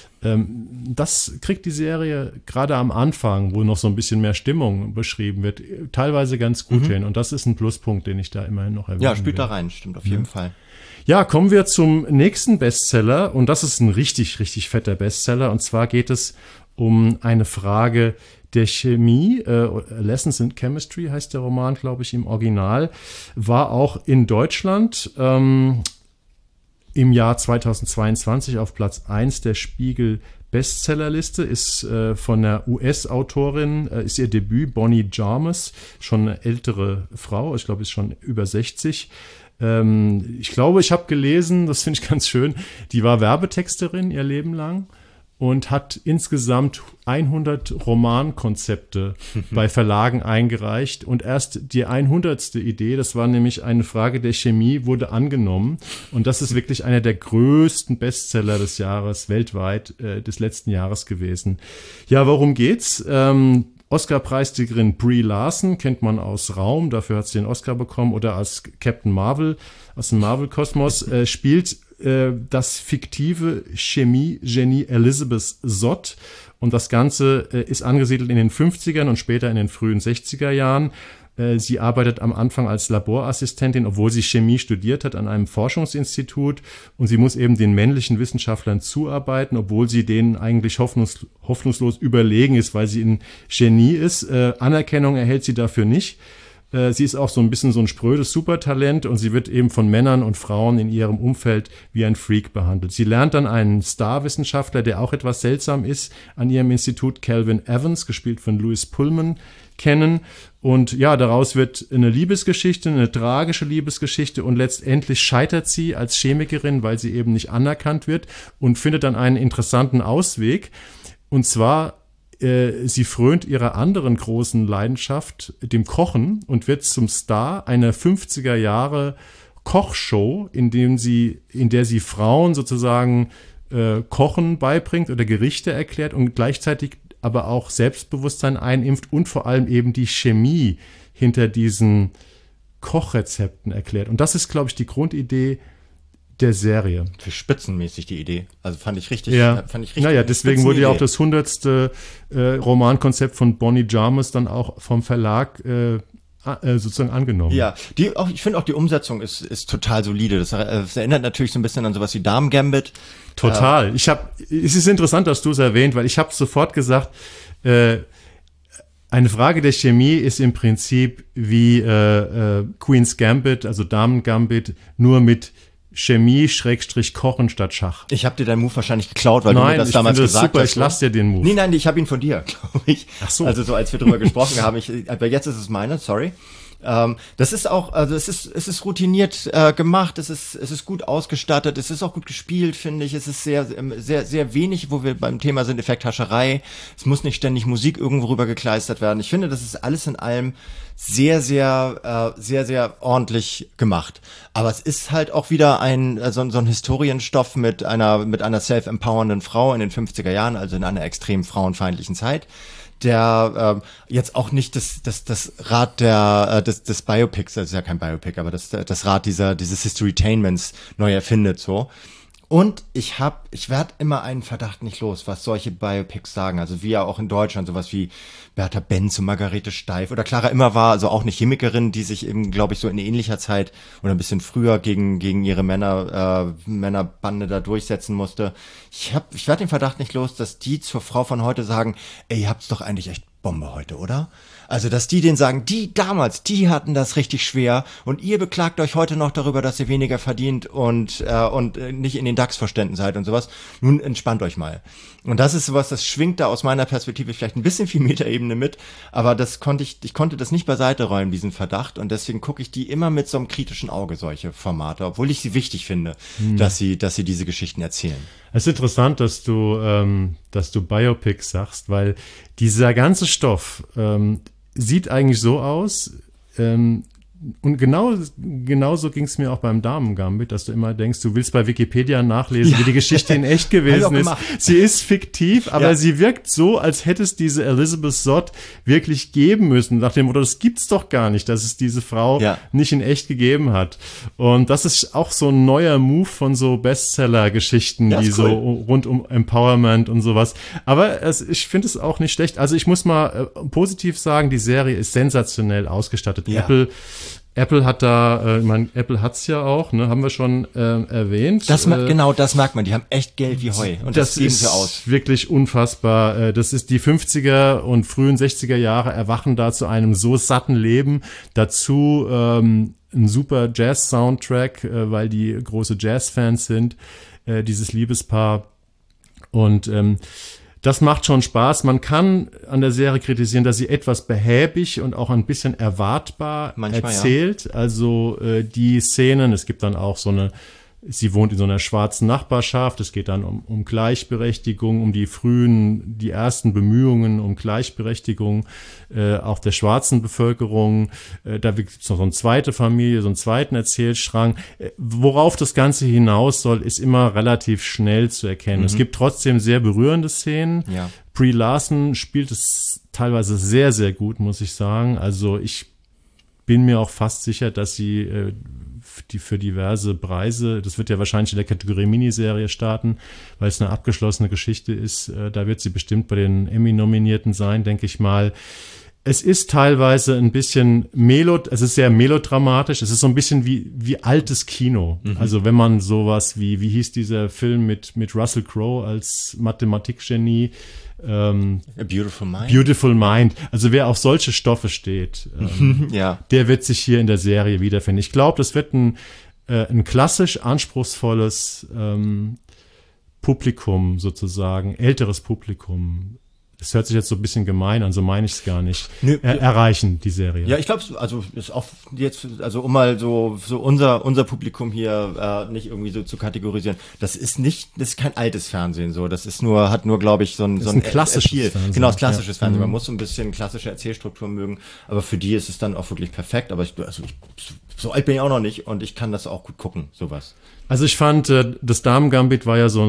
das kriegt die Serie gerade am Anfang, wo noch so ein bisschen mehr Stimmung beschrieben wird, teilweise ganz gut hin. Und das ist ein Pluspunkt, den ich da immerhin noch erwähne. Ja, spielt da rein, stimmt auf jeden Fall. Ja, kommen wir zum nächsten Bestseller. Und das ist ein richtig, richtig fetter Bestseller. Und zwar geht es um eine Frage der Chemie. Lessons in Chemistry heißt der Roman, glaube ich, im Original. War auch in Deutschland im Jahr 2022 auf Platz 1 der Spiegel Bestsellerliste, ist von einer US-Autorin, ist ihr Debüt, Bonnie Jarmus, schon eine ältere Frau, ich glaube, ist schon über 60. Ich glaube, ich habe gelesen, das finde ich ganz schön, die war Werbetexterin ihr Leben lang und hat insgesamt 100 Romankonzepte bei Verlagen eingereicht. Und erst die 100. Idee, das war nämlich eine Frage der Chemie, wurde angenommen. Und das ist wirklich einer der größten Bestseller des Jahres weltweit, des letzten Jahres gewesen. Ja, worum geht's? Oscar-Preisträgerin Brie Larson, kennt man aus Raum, dafür hat sie den Oscar bekommen, oder als Captain Marvel aus dem Marvel-Kosmos, spielt das fiktive Chemie-Genie Elizabeth Zott. Und das Ganze ist angesiedelt in den 50ern und später in den frühen 60er Jahren. Sie arbeitet am Anfang als Laborassistentin, obwohl sie Chemie studiert hat, an einem Forschungsinstitut. Und sie muss eben den männlichen Wissenschaftlern zuarbeiten, obwohl sie denen eigentlich hoffnungslos überlegen ist, weil sie ein Genie ist. Anerkennung erhält sie dafür nicht. Sie ist auch so ein bisschen so ein sprödes Supertalent und sie wird eben von Männern und Frauen in ihrem Umfeld wie ein Freak behandelt. Sie lernt dann einen Starwissenschaftler, der auch etwas seltsam ist, an ihrem Institut, Calvin Evans, gespielt von Louis Pullman, kennen. Und ja, daraus wird eine Liebesgeschichte, eine tragische Liebesgeschichte und letztendlich scheitert sie als Chemikerin, weil sie eben nicht anerkannt wird und findet dann einen interessanten Ausweg. Und zwar sie frönt ihrer anderen großen Leidenschaft, dem Kochen, und wird zum Star einer 50er Jahre Kochshow, in der sie Frauen sozusagen Kochen beibringt oder Gerichte erklärt und gleichzeitig aber auch Selbstbewusstsein einimpft und vor allem eben die Chemie hinter diesen Kochrezepten erklärt. Und das ist, glaube ich, die Grundidee der Serie. Für spitzenmäßig die Idee. Also fand ich richtig. Naja, deswegen wurde ja auch das 100. Romankonzept von Bonnie Jarmus dann auch vom Verlag sozusagen angenommen. Ja, ich finde auch die Umsetzung ist total solide. Das erinnert natürlich so ein bisschen an sowas wie Damen Gambit. Total. Es ist interessant, dass du es erwähnt, weil ich habe sofort gesagt, eine Frage der Chemie ist im Prinzip wie Queen's Gambit, also Damen Gambit, nur mit Chemie-Kochen statt Schach. Ich habe dir deinen Move wahrscheinlich geklaut, weil du mir das damals gesagt hast. Super, ich lasse dir den Move. Nein, ich habe ihn von dir, glaube ich. Ach so. Also so, als wir drüber gesprochen haben. Aber jetzt ist es meine, sorry. Das ist auch, also es ist routiniert gemacht, es ist gut ausgestattet, es ist auch gut gespielt, finde ich. Es ist sehr, sehr, sehr wenig, wo wir beim Thema sind, Effekthascherei. Es muss nicht ständig Musik irgendwo rüber gekleistert werden. Ich finde, das ist alles in allem sehr, sehr, sehr, sehr ordentlich gemacht. Aber es ist halt auch wieder so ein Historienstoff mit einer self-empowernden Frau in den 50er Jahren, also in einer extrem frauenfeindlichen Zeit, der jetzt auch nicht das Rad des Biopics, das ist ja kein Biopic, aber das Rad dieses Historytainments neu erfindet, so. Und ich werde immer einen Verdacht nicht los, was solche Biopics sagen. Also wie ja auch in Deutschland sowas wie Bertha Benz und Margarete Steif oder Clara Immer war, also auch eine Chemikerin, die sich eben, glaube ich, so in ähnlicher Zeit oder ein bisschen früher gegen ihre Männerbande da durchsetzen musste. Ich werde den Verdacht nicht los, dass die zur Frau von heute sagen, ey, ihr habt's doch eigentlich echt Bombe heute, oder? Also, dass die denen sagen, die damals, die hatten das richtig schwer und ihr beklagt euch heute noch darüber, dass ihr weniger verdient und nicht in den DAX-Verständen seid und sowas. Nun entspannt euch mal. Und das ist sowas, das schwingt da aus meiner Perspektive vielleicht ein bisschen viel Metaebene mit, aber ich konnte das nicht beiseite räumen, diesen Verdacht, und deswegen gucke ich die immer mit so einem kritischen Auge, solche Formate, obwohl ich sie wichtig finde, dass sie diese Geschichten erzählen. Es ist interessant, dass du Biopics sagst, weil dieser ganze Stoff sieht eigentlich so aus, und genauso ging es mir auch beim Damen-Gambit, dass du immer denkst, du willst bei Wikipedia nachlesen, wie die Geschichte in echt gewesen ist. Sie ist fiktiv, aber sie wirkt so, als hätte es diese Elizabeth Zott wirklich geben müssen. Nach dem Motto, das gibt's doch gar nicht, dass es diese Frau nicht in echt gegeben hat. Und das ist auch so ein neuer Move von so Bestseller-Geschichten, die so rund um Empowerment und sowas. Aber ich finde es auch nicht schlecht. Also ich muss mal positiv sagen, die Serie ist sensationell ausgestattet. Ja. Apple hat da, Apple hat's ja auch, ne, haben wir schon erwähnt. Das merkt man, die haben echt Geld wie Heu und das geben sie aus. Das ist wirklich unfassbar. Das ist die 50er und frühen 60er Jahre erwachen da zu einem so satten Leben. Dazu ein super Jazz-Soundtrack, weil die große Jazz-Fans sind, dieses Liebespaar. Und das macht schon Spaß. Man kann an der Serie kritisieren, dass sie etwas behäbig und auch ein bisschen erwartbar manchmal erzählt. Ja. Also die Szenen, es gibt dann auch so eine Sie wohnt in so einer schwarzen Nachbarschaft. Es geht dann um Gleichberechtigung, um die ersten Bemühungen um Gleichberechtigung auch der schwarzen Bevölkerung. Da gibt es noch so eine zweite Familie, so einen zweiten Erzählstrang. Worauf das Ganze hinaus soll, ist immer relativ schnell zu erkennen. Es gibt trotzdem sehr berührende Szenen. Ja. Brie Larson spielt es teilweise sehr, sehr gut, muss ich sagen. Also ich bin mir auch fast sicher, dass sie für diverse Preise, das wird ja wahrscheinlich in der Kategorie Miniserie starten, weil es eine abgeschlossene Geschichte ist, da wird sie bestimmt bei den Emmy-Nominierten sein, denke ich mal. Es ist teilweise ein bisschen es ist sehr melodramatisch, es ist so ein bisschen wie altes Kino. Also wenn man sowas wie hieß dieser Film mit Russell Crowe als Mathematikgenie, A Beautiful Mind. Beautiful Mind. Also wer auf solche Stoffe steht, Ja. der wird sich hier in der Serie wiederfinden. Ich glaube, das wird ein klassisch anspruchsvolles Publikum sozusagen, älteres Publikum. Das hört sich jetzt so ein bisschen gemein an, so meine ich es gar nicht. Erreichen, die Serie. Ja, ich glaube, also ist auch jetzt, also um mal so unser Publikum hier nicht irgendwie so zu kategorisieren. Das ist kein altes Fernsehen so. Das ist hat nur, glaube ich, so ein klassisches Fernsehen. Genau, das klassisches Fernsehen. Man muss so ein bisschen klassische Erzählstruktur mögen, aber für die ist es dann auch wirklich perfekt. Aber so alt bin ich auch noch nicht und ich kann das auch gut gucken, sowas. Also ich fand, das Damen-Gambit war ja so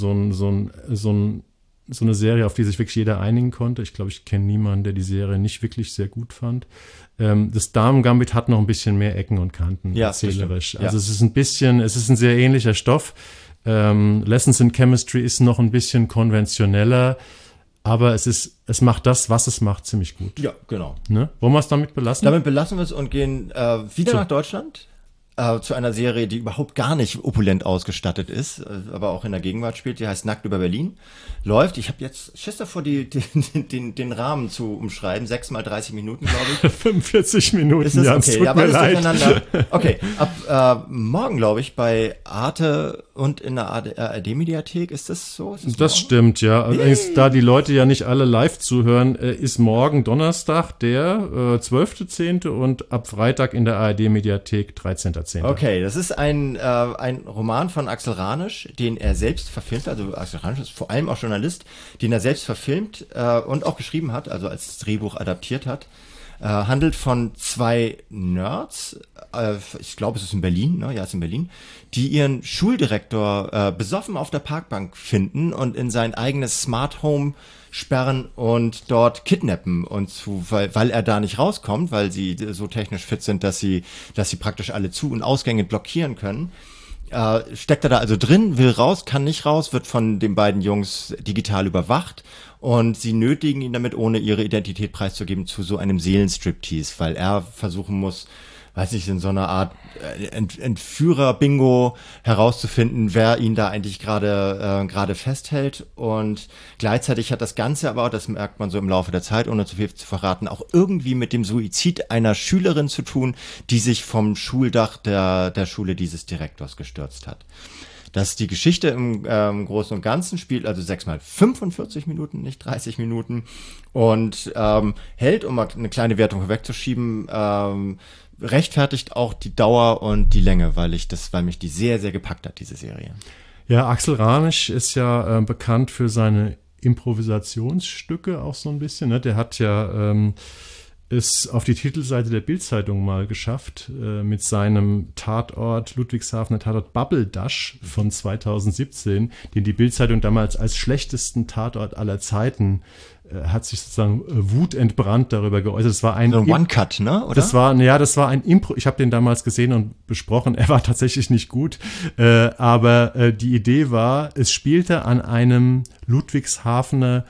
eine Serie, auf die sich wirklich jeder einigen konnte. Ich glaube, ich kenne niemanden, der die Serie nicht wirklich sehr gut fand. Das Damen-Gambit hat noch ein bisschen mehr Ecken und Kanten, erzählerisch. Also es ist ein sehr ähnlicher Stoff. Lessons in Chemistry ist noch ein bisschen konventioneller, aber es macht das, was es macht, ziemlich gut. Ja, genau. Ne? Wollen wir es damit belassen? Damit belassen wir es und gehen wieder nach Deutschland. Zu einer Serie, die überhaupt gar nicht opulent ausgestattet ist, aber auch in der Gegenwart spielt. Die heißt Nackt über Berlin. Läuft. Ich habe jetzt Schiss davor, den Rahmen zu umschreiben. 6 mal 30 Minuten, glaube ich. 45 Minuten, ist es? ja, Okay, tut mir leid. Okay, ab morgen, glaube ich, bei Arte und in der ARD-Mediathek. Ist das so? Das stimmt, ja. Allerdings, da die Leute ja nicht alle live zuhören, ist morgen Donnerstag der 12.10. und ab Freitag in der ARD-Mediathek 13.10. Okay, das ist ein Roman von Axel Ranisch, den er selbst verfilmt, also Axel Ranisch ist vor allem auch Journalist, den er selbst verfilmt und auch geschrieben hat, also als Drehbuch adaptiert hat. Handelt von 2 Nerds, ich glaube es ist in Berlin, ne? Ja, es ist in Berlin, die ihren Schuldirektor besoffen auf der Parkbank finden und in sein eigenes Smart Home sperren und dort kidnappen weil er da nicht rauskommt, weil sie so technisch fit sind, dass sie praktisch alle Zu- und Ausgänge blockieren können. Steckt er da also drin, will raus, kann nicht raus, wird von den beiden Jungs digital überwacht und sie nötigen ihn damit, ohne ihre Identität preiszugeben, zu so einem Seelenstriptease, weil er versuchen muss, weiß nicht, in so einer Art Entführer-Bingo herauszufinden, wer ihn da eigentlich gerade festhält. Und gleichzeitig hat das Ganze aber auch, das merkt man so im Laufe der Zeit, ohne zu viel zu verraten, auch irgendwie mit dem Suizid einer Schülerin zu tun, die sich vom Schuldach der Schule dieses Direktors gestürzt hat. Dass die Geschichte im Großen und Ganzen spielt, also 6 mal 45 Minuten, nicht 30 Minuten, und hält, um mal eine kleine Wertung vorwegzuschieben, rechtfertigt auch die Dauer und die Länge, weil mich die sehr, sehr gepackt hat, diese Serie. Ja, Axel Ranisch ist ja bekannt für seine Improvisationsstücke auch so ein bisschen. Ne? Der hat ja es auf die Titelseite der Bild-Zeitung mal geschafft mit seinem Tatort, Ludwigshafener Tatort Babbeldasch von 2017, den die Bild-Zeitung damals als schlechtesten Tatort aller Zeiten hat sich sozusagen wutentbrannt darüber geäußert. Das war ein One-Cut, ne? Oder? Das war ein Impro. Ich habe den damals gesehen und besprochen. Er war tatsächlich nicht gut. Aber die Idee war, es spielte an einem Ludwigshafener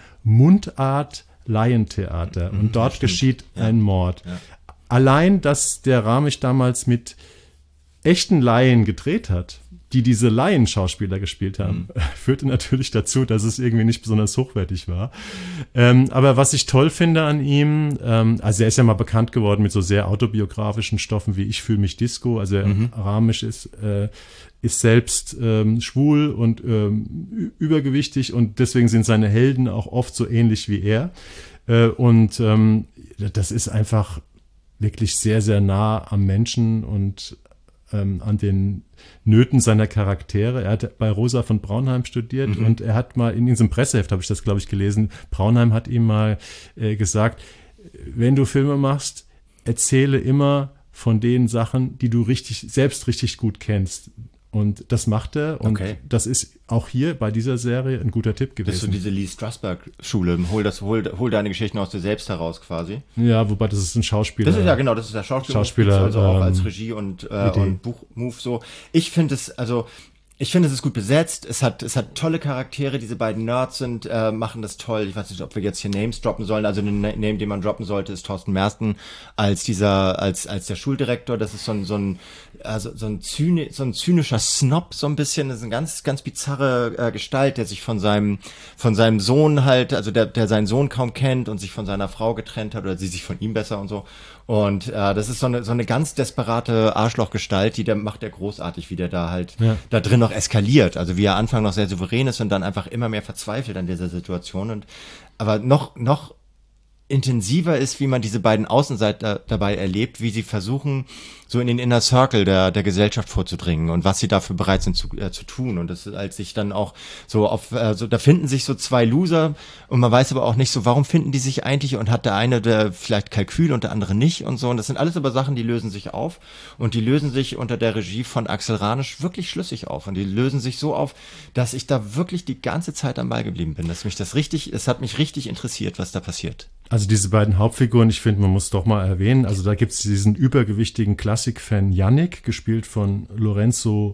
Mundart-Laientheater. Und dort geschieht ein Mord. Ja. Allein, dass der Ramisch damals mit echten Laien gedreht hat, die diese Laienschauspieler gespielt haben, führte natürlich dazu, dass es irgendwie nicht besonders hochwertig war. Aber was ich toll finde an ihm, also er ist ja mal bekannt geworden mit so sehr autobiografischen Stoffen wie Ich fühle mich Disco, also Ramisch ist selbst schwul und übergewichtig und deswegen sind seine Helden auch oft so ähnlich wie er. Und das ist einfach wirklich sehr, sehr nah am Menschen und an den Nöten seiner Charaktere. Er hat bei Rosa von Braunheim studiert und er hat mal in diesem Presseheft, habe ich das, glaube ich, gelesen, Braunheim hat ihm mal gesagt, wenn du Filme machst, erzähle immer von den Sachen, die du selbst richtig gut kennst. Und das macht er und das ist auch hier bei dieser Serie ein guter Tipp gewesen. Das ist so diese Lee Strasberg-Schule. Hol deine Geschichten aus dir selbst heraus quasi. Ja, wobei das ist ein Schauspieler. Das ist das ist der Schauspieler also auch als Regie und Buchmove so. Ich finde es ist gut besetzt. Es hat tolle Charaktere. Diese beiden Nerds machen das toll. Ich weiß nicht, ob wir jetzt hier Names droppen sollen. Also ein Name, den man droppen sollte, ist Thorsten Mersten als der Schuldirektor. Das ist so ein zynischer Snob, so ein bisschen. Das ist eine ganz, ganz bizarre Gestalt, der sich von seinem Sohn halt, also der seinen Sohn kaum kennt und sich von seiner Frau getrennt hat oder sie sich von ihm besser und so. Und das ist so eine ganz desperate Arschlochgestalt, macht der großartig, wie der da halt da drin noch eskaliert. Also wie er Anfang noch sehr souverän ist und dann einfach immer mehr verzweifelt an dieser Situation. Aber noch intensiver ist, wie man diese beiden Außenseiter dabei erlebt, wie sie versuchen, so in den Inner Circle der Gesellschaft vorzudringen und was sie dafür bereit sind zu tun. Und das ist, als sich dann auch da finden sich so zwei Loser und man weiß aber auch nicht so, warum finden die sich eigentlich und hat der eine der vielleicht Kalkül und der andere nicht und so. Und das sind alles aber Sachen, die lösen sich auf und die lösen sich unter der Regie von Axel Ranisch wirklich schlüssig auf und die lösen sich so auf, dass ich da wirklich die ganze Zeit am Ball geblieben bin, es hat mich richtig interessiert, was da passiert. Also diese beiden Hauptfiguren, ich finde, man muss doch mal erwähnen, also da gibt es diesen übergewichtigen Klassikfan Yannick, gespielt von Lorenzo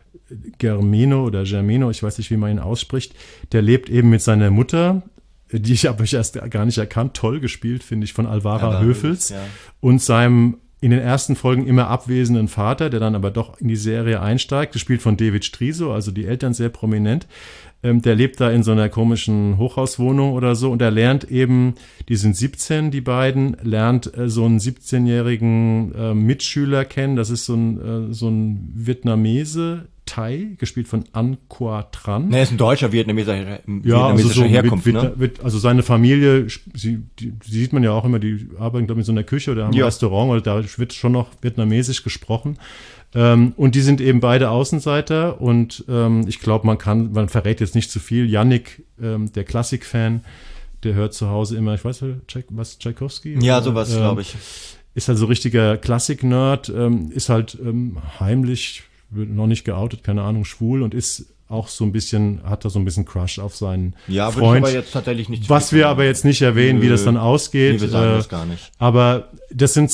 Germino, ich weiß nicht, wie man ihn ausspricht, der lebt eben mit seiner Mutter, die ich aber erst gar nicht erkannt, toll gespielt, finde ich, von Alvara Höfels und seinem in den ersten Folgen immer abwesenden Vater, der dann aber doch in die Serie einsteigt, gespielt von David Striso, also die Eltern sehr prominent. Der lebt da in so einer komischen Hochhauswohnung oder so und er lernt eben, die sind 17, die beiden, lernt so einen 17-jährigen Mitschüler kennen. Das ist so ein Vietnamese, Thai, gespielt von An Qua Tran. Er ist ein deutscher vietnamesischer Herkunft. Also seine Familie, die sieht man ja auch immer, die arbeiten glaube ich in so einer Küche oder haben ein Restaurant, oder da wird schon noch vietnamesisch gesprochen. Und die sind eben beide Außenseiter und ich glaube, man verrät jetzt nicht zu viel. Yannick, der Klassikfan, der hört zu Hause immer, ich weiß was, Tchaikovsky? Ja, sowas, glaube ich. Ist halt so richtiger Klassik-Nerd, ist halt heimlich, wird noch nicht geoutet, keine Ahnung, schwul und ist auch so ein bisschen, hat da so ein bisschen Crush auf seinen Freund. Aber jetzt tatsächlich nicht. Was wir aber jetzt nicht erwähnen, wie das dann ausgeht. Nee, wir sagen das gar nicht. Aber das sind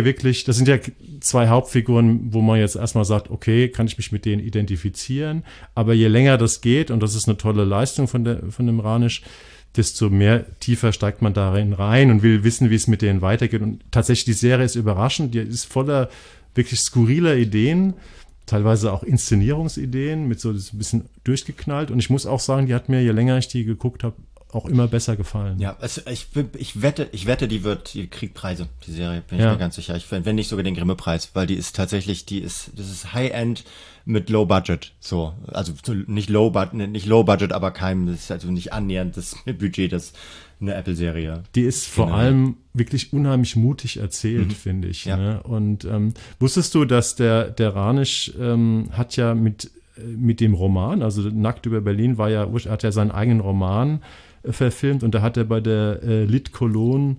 ja zwei Hauptfiguren, wo man jetzt erstmal sagt, okay, kann ich mich mit denen identifizieren. Aber je länger das geht, und das ist eine tolle Leistung von dem Ranisch, desto mehr tiefer steigt man darin rein und will wissen, wie es mit denen weitergeht. Und tatsächlich, die Serie ist überraschend, die ist voller wirklich skurriler Ideen, teilweise auch Inszenierungsideen, mit so ein bisschen durchgeknallt. Und ich muss auch sagen, die hat mir, je länger ich die geguckt habe, auch immer besser gefallen. Ja, ich wette, die kriegt Preise, die Serie, bin ich mir ganz sicher. Wenn nicht sogar den Grimme-Preis, weil das ist High-End mit Low Budget, so. Also nicht Low Budget, aber das ist also nicht annähernd das Budget, das eine Apple-Serie. Die ist vor allem wirklich unheimlich mutig erzählt, finde ich. Ja. Ne? Und wusstest du, dass der Ranisch hat ja mit dem Roman, also Nackt über Berlin hat ja seinen eigenen Roman verfilmt und da hat er bei der Lit Cologne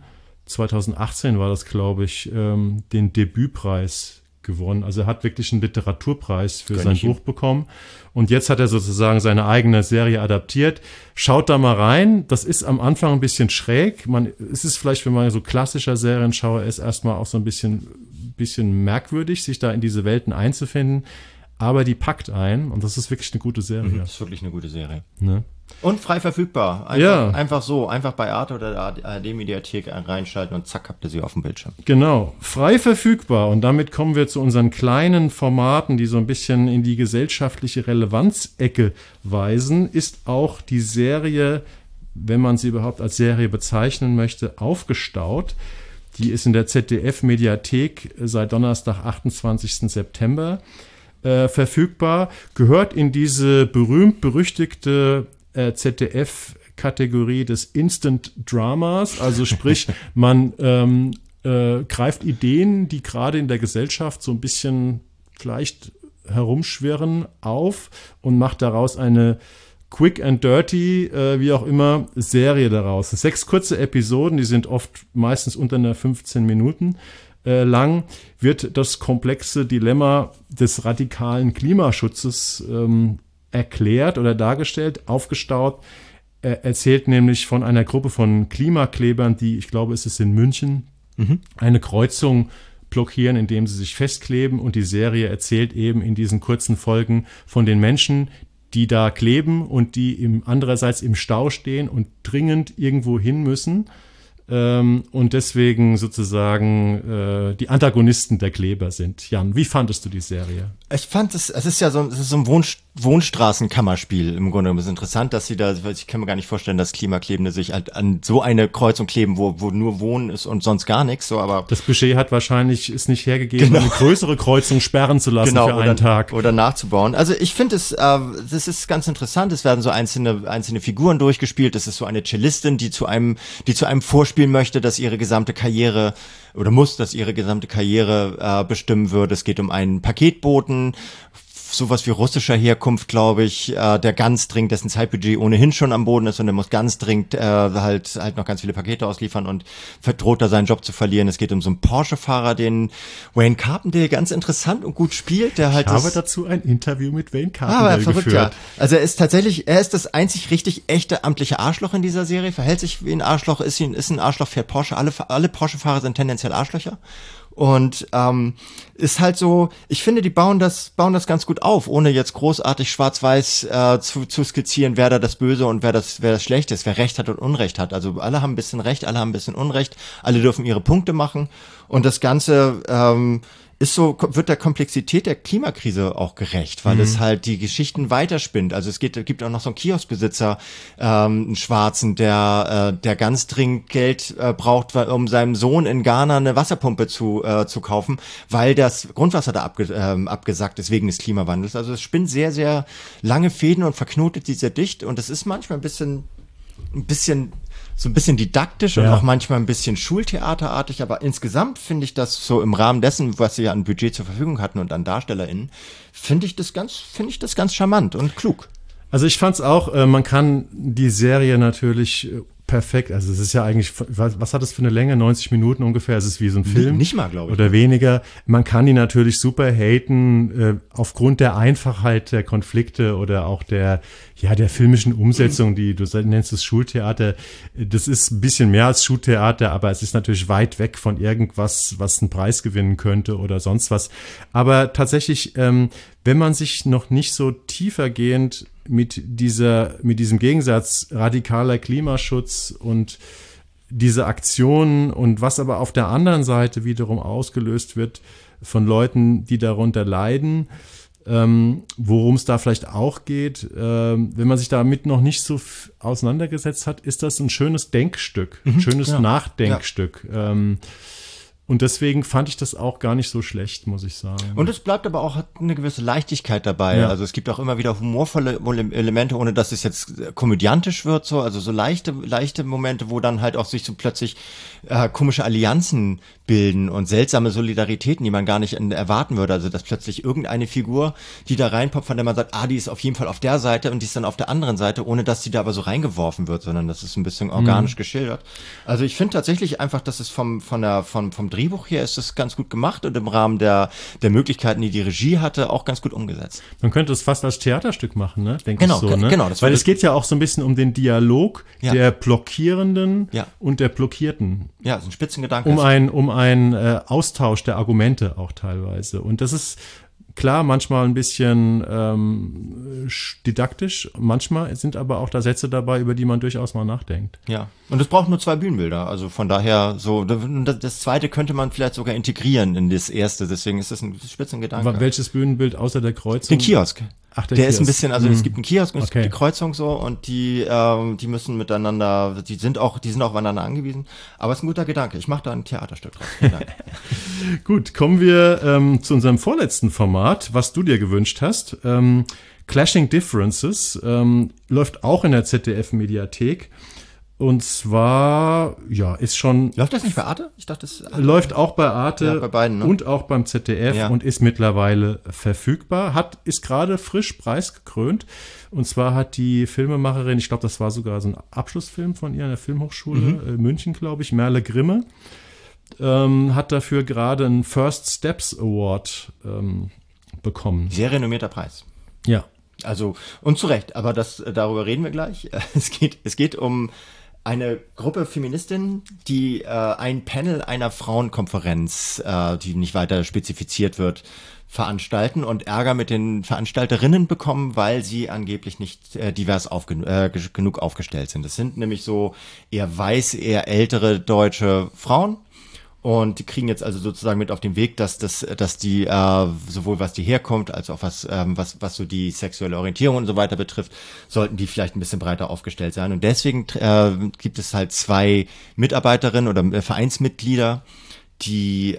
2018 war das, glaube ich, den Debütpreis gewonnen. Also er hat wirklich einen Literaturpreis für sein Buch bekommen. Und jetzt hat er sozusagen seine eigene Serie adaptiert. Schaut da mal rein. Das ist am Anfang ein bisschen schräg. Es ist vielleicht, wenn man so klassischer Serienschauer ist, erstmal auch so ein bisschen merkwürdig, sich da in diese Welten einzufinden. Aber die packt ein und das ist wirklich eine gute Serie. Das ist wirklich eine gute Serie. Ne? Und frei verfügbar. Einfach bei Arte oder der ARD-Mediathek reinschalten und zack, habt ihr sie auf dem Bildschirm. Genau, frei verfügbar. Und damit kommen wir zu unseren kleinen Formaten, die so ein bisschen in die gesellschaftliche Relevanzecke weisen, ist auch die Serie, wenn man sie überhaupt als Serie bezeichnen möchte, Aufgestaut. Die ist in der ZDF-Mediathek seit Donnerstag, 28. September verfügbar, gehört in diese berühmt-berüchtigte ZDF-Kategorie des Instant Dramas, also sprich, man greift Ideen, die gerade in der Gesellschaft so ein bisschen leicht herumschwirren auf und macht daraus eine quick and dirty, wie auch immer, Serie daraus. 6 kurze Episoden, die sind meistens unter einer 15 Minuten lang, wird das komplexe Dilemma des radikalen Klimaschutzes erklärt oder dargestellt, aufgestaut. Er erzählt nämlich von einer Gruppe von Klimaklebern, die, ich glaube, es ist in München, eine Kreuzung blockieren, indem sie sich festkleben, und die Serie erzählt eben in diesen kurzen Folgen von den Menschen, die da kleben und die andererseits im Stau stehen und dringend irgendwo hin müssen und deswegen sozusagen die Antagonisten der Kleber sind. Jan, wie fandest du die Serie? Ich fand es ist so ein Wohnstraßenkammerspiel im Grunde. Es ist interessant, dass sie da, ich kann mir gar nicht vorstellen, dass Klimaklebende sich halt an so eine Kreuzung kleben, wo nur Wohnen ist und sonst gar nichts. So, aber das Budget hat wahrscheinlich es nicht hergegeben, eine größere Kreuzung sperren zu lassen für einen Tag. Oder nachzubauen. Also ich finde das ist ganz interessant. Es werden so einzelne Figuren durchgespielt. Es ist so eine Cellistin, die zu einem vorspielen möchte, dass ihre gesamte Karriere bestimmen würde. Es geht um einen Paketboten, sowas wie russischer Herkunft, glaube ich, der ganz dringend, dessen Zeitbudget ohnehin schon am Boden ist, und der muss ganz dringend halt noch ganz viele Pakete ausliefern und verdroht da seinen Job zu verlieren. Es geht um so einen Porsche-Fahrer, den Wayne Carpendale ganz interessant und gut spielt. Der halt ich habe dazu ein Interview mit Wayne Carpendale geführt. Ja. Also er ist das einzig richtig echte amtliche Arschloch in dieser Serie, verhält sich wie ein Arschloch, ist ein Arschloch, fährt Porsche. Alle Porsche-Fahrer sind tendenziell Arschlöcher. Und ist halt so, ich finde, die bauen das ganz gut auf, ohne jetzt großartig schwarz-weiß zu skizzieren, wer da das Böse und wer das Schlechte ist, wer Recht hat und Unrecht hat. Also alle haben ein bisschen Recht, alle haben ein bisschen Unrecht, alle dürfen ihre Punkte machen, und das Ganze wird der Komplexität der Klimakrise auch gerecht, weil es halt die Geschichten weiterspinnt. Also es gibt auch noch so einen Kioskbesitzer, einen Schwarzen, der ganz dringend Geld braucht, um seinem Sohn in Ghana eine Wasserpumpe zu kaufen, weil das Grundwasser da abgesackt ist wegen des Klimawandels. Also es spinnt sehr, sehr lange Fäden und verknotet die sehr dicht, und es ist manchmal so ein bisschen didaktisch und auch manchmal ein bisschen schultheaterartig, aber insgesamt finde ich das so im Rahmen dessen, was sie ja an Budget zur Verfügung hatten und an DarstellerInnen, finde ich das ganz charmant und klug. Also ich fand's auch, man kann die Serie natürlich perfekt, also es ist ja eigentlich, was hat das für eine Länge? 90 Minuten ungefähr, es ist wie so ein Film. Nicht mal, glaube ich. Oder weniger. Man kann die natürlich super haten, aufgrund der Einfachheit der Konflikte oder auch der filmischen Umsetzung, die du nennst es Schultheater. Das ist ein bisschen mehr als Schultheater, aber es ist natürlich weit weg von irgendwas, was einen Preis gewinnen könnte oder sonst was. Aber tatsächlich, wenn man sich noch nicht so tiefergehend mit diesem Gegensatz radikaler Klimaschutz und diese Aktionen und was aber auf der anderen Seite wiederum ausgelöst wird von Leuten, die darunter leiden, worum es da vielleicht auch geht, wenn man sich damit noch nicht so auseinandergesetzt hat, ist das ein schönes Denkstück, ein schönes Nachdenkstück. Ja. Und deswegen fand ich das auch gar nicht so schlecht, muss ich sagen. Und es bleibt aber auch eine gewisse Leichtigkeit dabei. Ja. Also es gibt auch immer wieder humorvolle Elemente, ohne dass es jetzt komödiantisch wird, so. Also so leichte Momente, wo dann halt auch sich so plötzlich komische Allianzen bilden und seltsame Solidaritäten, die man gar nicht erwarten würde. Also dass plötzlich irgendeine Figur, die da reinpoppt, von der man sagt, die ist auf jeden Fall auf der Seite und die ist dann auf der anderen Seite, ohne dass die da aber so reingeworfen wird, sondern das ist ein bisschen organisch geschildert. Also ich finde tatsächlich einfach, dass es vom Drehbuch her ist es ganz gut gemacht und im Rahmen der Möglichkeiten, die Regie hatte, auch ganz gut umgesetzt. Man könnte es fast als Theaterstück machen, ne? Denke ich so, ne? Genau. Weil es geht ja auch so ein bisschen um den Dialog der Blockierenden und der Blockierten. Ja, so ein Spitzengedanke. Um einen Austausch der Argumente auch teilweise. Und das ist klar, manchmal ein bisschen didaktisch, manchmal sind aber auch da Sätze dabei, über die man durchaus mal nachdenkt. Ja, und es braucht nur 2 Bühnenbilder, also von daher so, das zweite könnte man vielleicht sogar integrieren in das erste, deswegen ist das ein Spitzengedanke. Welches Bühnenbild außer der Kreuzung? Den Kiosk. Ach, der ist ein bisschen, also es gibt einen Kiosk und es gibt die Kreuzung so und die müssen miteinander, die sind auch aufeinander angewiesen, aber es ist ein guter Gedanke. Ich mache da ein Theaterstück draus. Gut, kommen wir zu unserem vorletzten Format, was du dir gewünscht hast. Clashing Differences läuft auch in der ZDF-Mediathek Und zwar, ist schon... Läuft das nicht bei Arte? Ich dachte, das läuft auch bei Arte, ja, bei beiden, ne? Und auch beim ZDF und ist mittlerweile verfügbar. Ist gerade frisch preisgekrönt. Und zwar hat die Filmemacherin, ich glaube, das war sogar so ein Abschlussfilm von ihr an der Filmhochschule München, glaube ich, Merle Grimme, hat dafür gerade einen First Steps Award bekommen. Sehr renommierter Preis. Ja. Also, und zu Recht, aber darüber reden wir gleich. Es geht um eine Gruppe Feministinnen, die ein Panel einer Frauenkonferenz, die nicht weiter spezifiziert wird, veranstalten und Ärger mit den Veranstalterinnen bekommen, weil sie angeblich nicht divers genug aufgestellt sind. Das sind nämlich so eher weiß, eher ältere deutsche Frauen. Und die kriegen jetzt also sozusagen mit auf den Weg, dass die sowohl was die herkommt, als auch was so die sexuelle Orientierung und so weiter betrifft, sollten die vielleicht ein bisschen breiter aufgestellt sein. Und deswegen gibt es halt 2 Mitarbeiterinnen oder Vereinsmitglieder, die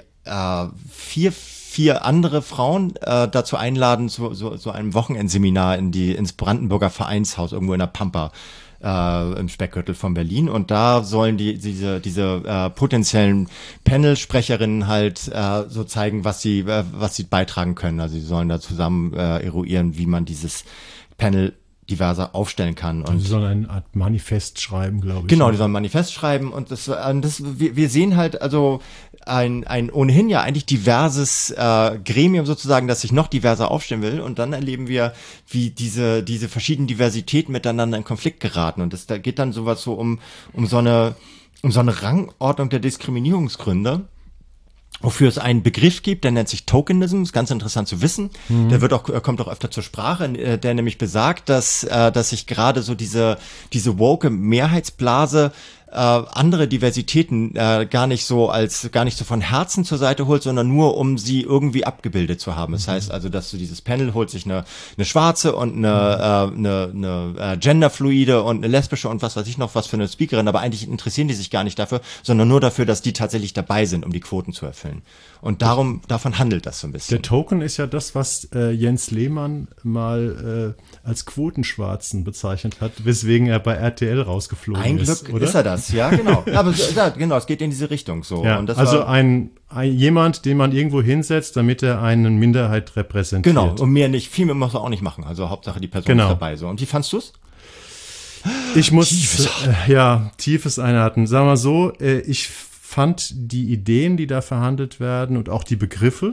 4 andere Frauen dazu einladen, so einem Wochenendseminar ins Brandenburger Vereinshaus irgendwo in der Pampa. Im Speckgürtel von Berlin, und da sollen diese potenziellen Panel-Sprecherinnen halt so zeigen, was sie beitragen können. Also sie sollen da zusammen eruieren, wie man dieses Panel diverser aufstellen kann. Und sie sollen eine Art Manifest schreiben, glaube ich. Genau, die sollen ein Manifest schreiben, und wir sehen halt also ein ohnehin ja eigentlich diverses Gremium sozusagen, das sich noch diverser aufstellen will, und dann erleben wir, wie diese verschiedenen Diversitäten miteinander in Konflikt geraten, und da geht dann sowas so um so eine Rangordnung der Diskriminierungsgründe, wofür es einen Begriff gibt, der nennt sich Tokenism, ist ganz interessant zu wissen. Der kommt auch öfter zur Sprache, der nämlich besagt, dass sich gerade so diese woke Mehrheitsblase andere Diversitäten gar nicht so von Herzen zur Seite holt, sondern nur um sie irgendwie abgebildet zu haben. Das heißt also, dass so dieses Panel holt sich eine schwarze und eine genderfluide und eine lesbische und was weiß ich noch, was für eine Speakerin, aber eigentlich interessieren die sich gar nicht dafür, sondern nur dafür, dass die tatsächlich dabei sind, um die Quoten zu erfüllen. Und davon handelt das so ein bisschen. Der Token ist ja das, was Jens Lehmann mal als Quotenschwarzen bezeichnet hat, weswegen er bei RTL rausgeflogen ist. Ein Glück ist er das, ja, genau. Aber genau, es geht in diese Richtung so. Ja, und das also jemand, den man irgendwo hinsetzt, damit er eine Minderheit repräsentiert. Genau, und mehr nicht, viel mehr muss er auch nicht machen. Also Hauptsache die Person ist dabei. So. Und wie fandst du's? Ich muss, tiefes Einatmen. Sagen wir so, ich fand die Ideen, die da verhandelt werden, und auch die Begriffe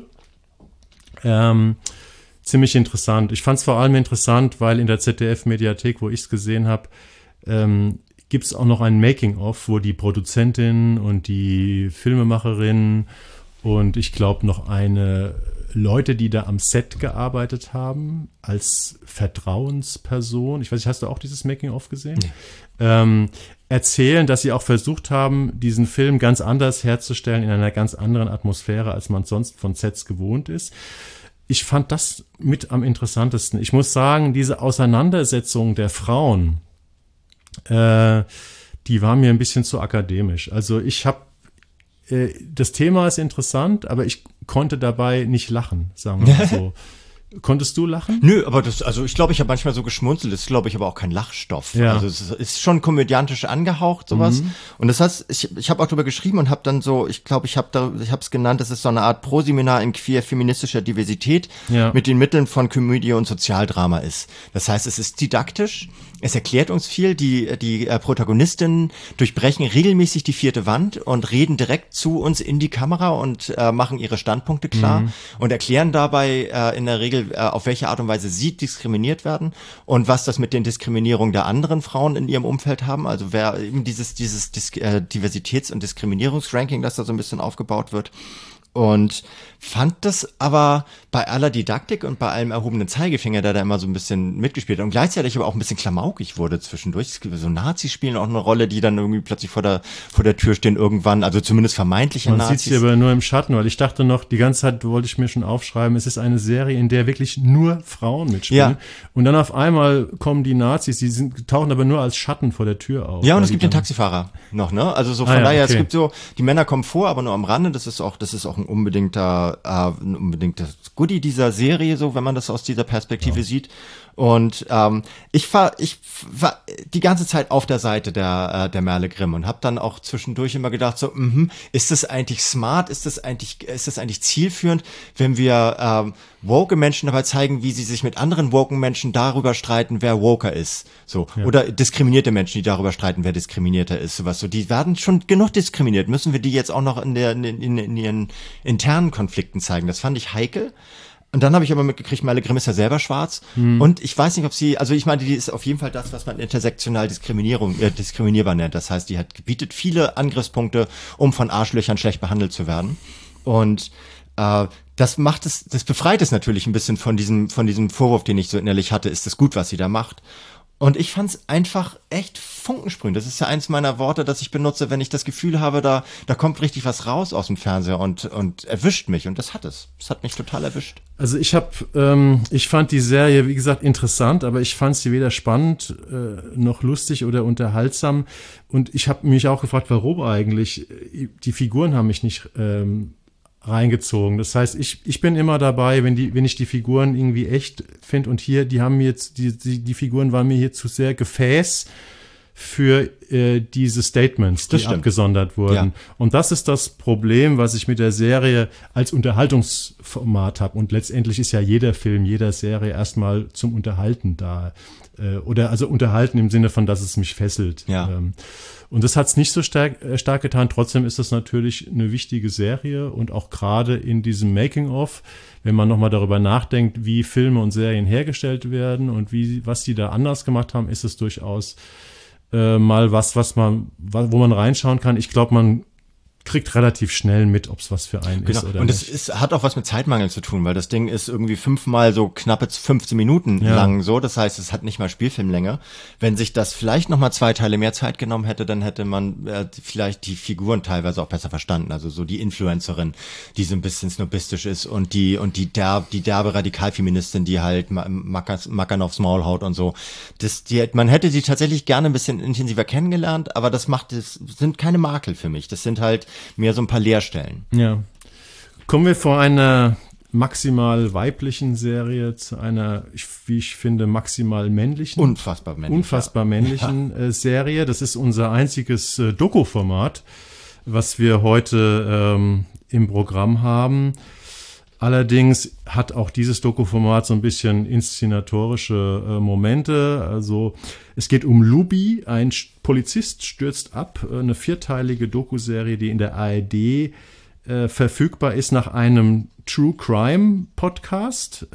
ziemlich interessant. Ich fand es vor allem interessant, weil in der ZDF-Mediathek, wo ich es gesehen habe, gibt es auch noch ein Making-of, wo die Produzentin und die Filmemacherin und ich glaube noch Leute, die da am Set gearbeitet haben, als Vertrauensperson, ich weiß nicht, hast du auch dieses Making-of gesehen? Nee. Erzählen, dass sie auch versucht haben, diesen Film ganz anders herzustellen, in einer ganz anderen Atmosphäre, als man sonst von Sets gewohnt ist. Ich fand das mit am interessantesten. Ich muss sagen, diese Auseinandersetzung der Frauen, die war mir ein bisschen zu akademisch. Also das Thema ist interessant, aber ich konnte dabei nicht lachen, sagen wir mal so. Konntest du lachen? Nö, aber ich glaube, ich habe manchmal so geschmunzelt, das ist, glaube ich, aber auch kein Lachstoff. Ja. Also es ist schon komödiantisch angehaucht, sowas. Und das heißt, ich habe auch drüber geschrieben und habe dann so, ich glaube, ich habe es genannt, das ist so eine Art Proseminar in queer-feministischer Diversität mit den Mitteln von Komödie und Sozialdrama ist. Das heißt, es ist didaktisch, es erklärt uns viel, die Protagonistinnen durchbrechen regelmäßig die 4. Wand und reden direkt zu uns in die Kamera und machen ihre Standpunkte klar und erklären dabei in der Regel, auf welche Art und Weise sie diskriminiert werden und was das mit den Diskriminierungen der anderen Frauen in ihrem Umfeld haben. Also wer eben dieses Diversitäts- und Diskriminierungsranking, das da so ein bisschen aufgebaut wird. Und fand das aber bei aller Didaktik und bei allem erhobenen Zeigefinger, der da immer so ein bisschen mitgespielt hat und gleichzeitig aber auch ein bisschen klamaukig wurde zwischendurch. So Nazis spielen auch eine Rolle, die dann irgendwie plötzlich vor der Tür stehen irgendwann, also zumindest vermeintliche Nazis. Man sieht sie aber nur im Schatten, weil ich dachte noch, die ganze Zeit wollte ich mir schon aufschreiben, es ist eine Serie, in der wirklich nur Frauen mitspielen. Ja. Und dann auf einmal kommen die Nazis, tauchen aber nur als Schatten vor der Tür auf. Ja, und es gibt den Taxifahrer noch, ne? Also so von daher, okay. Es gibt so, die Männer kommen vor, aber nur am Rande, das ist auch ein unbedingtes Goodie dieser Serie, so wenn man das aus dieser Perspektive sieht. Und ich war die ganze Zeit auf der Seite der Merle Grimm und habe dann auch zwischendurch immer gedacht, so, ist das eigentlich smart, ist das eigentlich zielführend, wenn wir woke Menschen dabei zeigen, wie sie sich mit anderen woken Menschen darüber streiten, wer woker ist, so, oder diskriminierte Menschen, die darüber streiten, wer diskriminierter ist, sowas, so, die werden schon genug diskriminiert, müssen wir die jetzt auch noch in ihren internen Konflikten zeigen? Das fand ich heikel. Und dann habe ich aber mitgekriegt, Merle Grimm ist ja selber schwarz. Und ich weiß nicht, ob sie, also ich meine, die ist auf jeden Fall das, was man intersektional diskriminierbar nennt. Das heißt, die bietet viele Angriffspunkte, um von Arschlöchern schlecht behandelt zu werden. Und das befreit es natürlich ein bisschen von diesem Vorwurf, den ich so innerlich hatte, ist es gut, was sie da macht. Und ich fand's einfach echt funkensprühend. Das ist ja eins meiner Worte, das ich benutze, wenn ich das Gefühl habe, da kommt richtig was raus aus dem Fernseher und erwischt mich. Und das hat es. Es hat mich total erwischt. Also ich fand die Serie, wie gesagt, interessant, aber ich fand sie weder spannend noch lustig oder unterhaltsam. Und ich habe mich auch gefragt, warum eigentlich. Die Figuren haben mich nicht reingezogen. Das heißt, ich bin immer dabei, wenn ich die Figuren irgendwie echt finde, und hier, die haben mir jetzt, die Figuren waren mir hier zu sehr Gefäß für diese Statements, die abgesondert wurden. Ja. Und das ist das Problem, was ich mit der Serie als Unterhaltungsformat habe. Und letztendlich ist ja jeder Film, jeder Serie erstmal zum Unterhalten da. Oder also unterhalten im Sinne von, dass es mich fesselt. Ja. Und das hat es nicht so stark getan. Trotzdem ist das natürlich eine wichtige Serie, und auch gerade in diesem Making-of, wenn man nochmal darüber nachdenkt, wie Filme und Serien hergestellt werden und was die da anders gemacht haben, ist es durchaus mal wo man reinschauen kann. Ich glaube, man kriegt relativ schnell mit, ob es was für einen ist oder und nicht. Und es hat auch was mit Zeitmangel zu tun, weil das Ding ist irgendwie 5-mal so knappe 15 Minuten lang so. Das heißt, es hat nicht mal Spielfilmlänge. Wenn sich das vielleicht nochmal 2 Teile mehr Zeit genommen hätte, dann hätte man vielleicht die Figuren teilweise auch besser verstanden. Also so die Influencerin, die so ein bisschen snobistisch ist, und die derbe Radikalfeministin, die halt Mackern aufs Maul haut und so. Man hätte sie tatsächlich gerne ein bisschen intensiver kennengelernt, aber das sind keine Makel für mich. Das sind halt mehr so ein paar Leerstellen. Ja. Kommen wir vor einer maximal weiblichen Serie zu einer, wie ich finde, maximal männlichen. Unfassbar männlichen Serie. Das ist unser einziges Doku-Format, was wir heute im Programm haben. Allerdings hat auch dieses Doku-Format so ein bisschen inszenatorische Momente. Also es geht um Lubi, ein Polizist stürzt ab, eine 4-teilige Doku-Serie, die in der ARD verfügbar ist nach einem True Crime Podcast.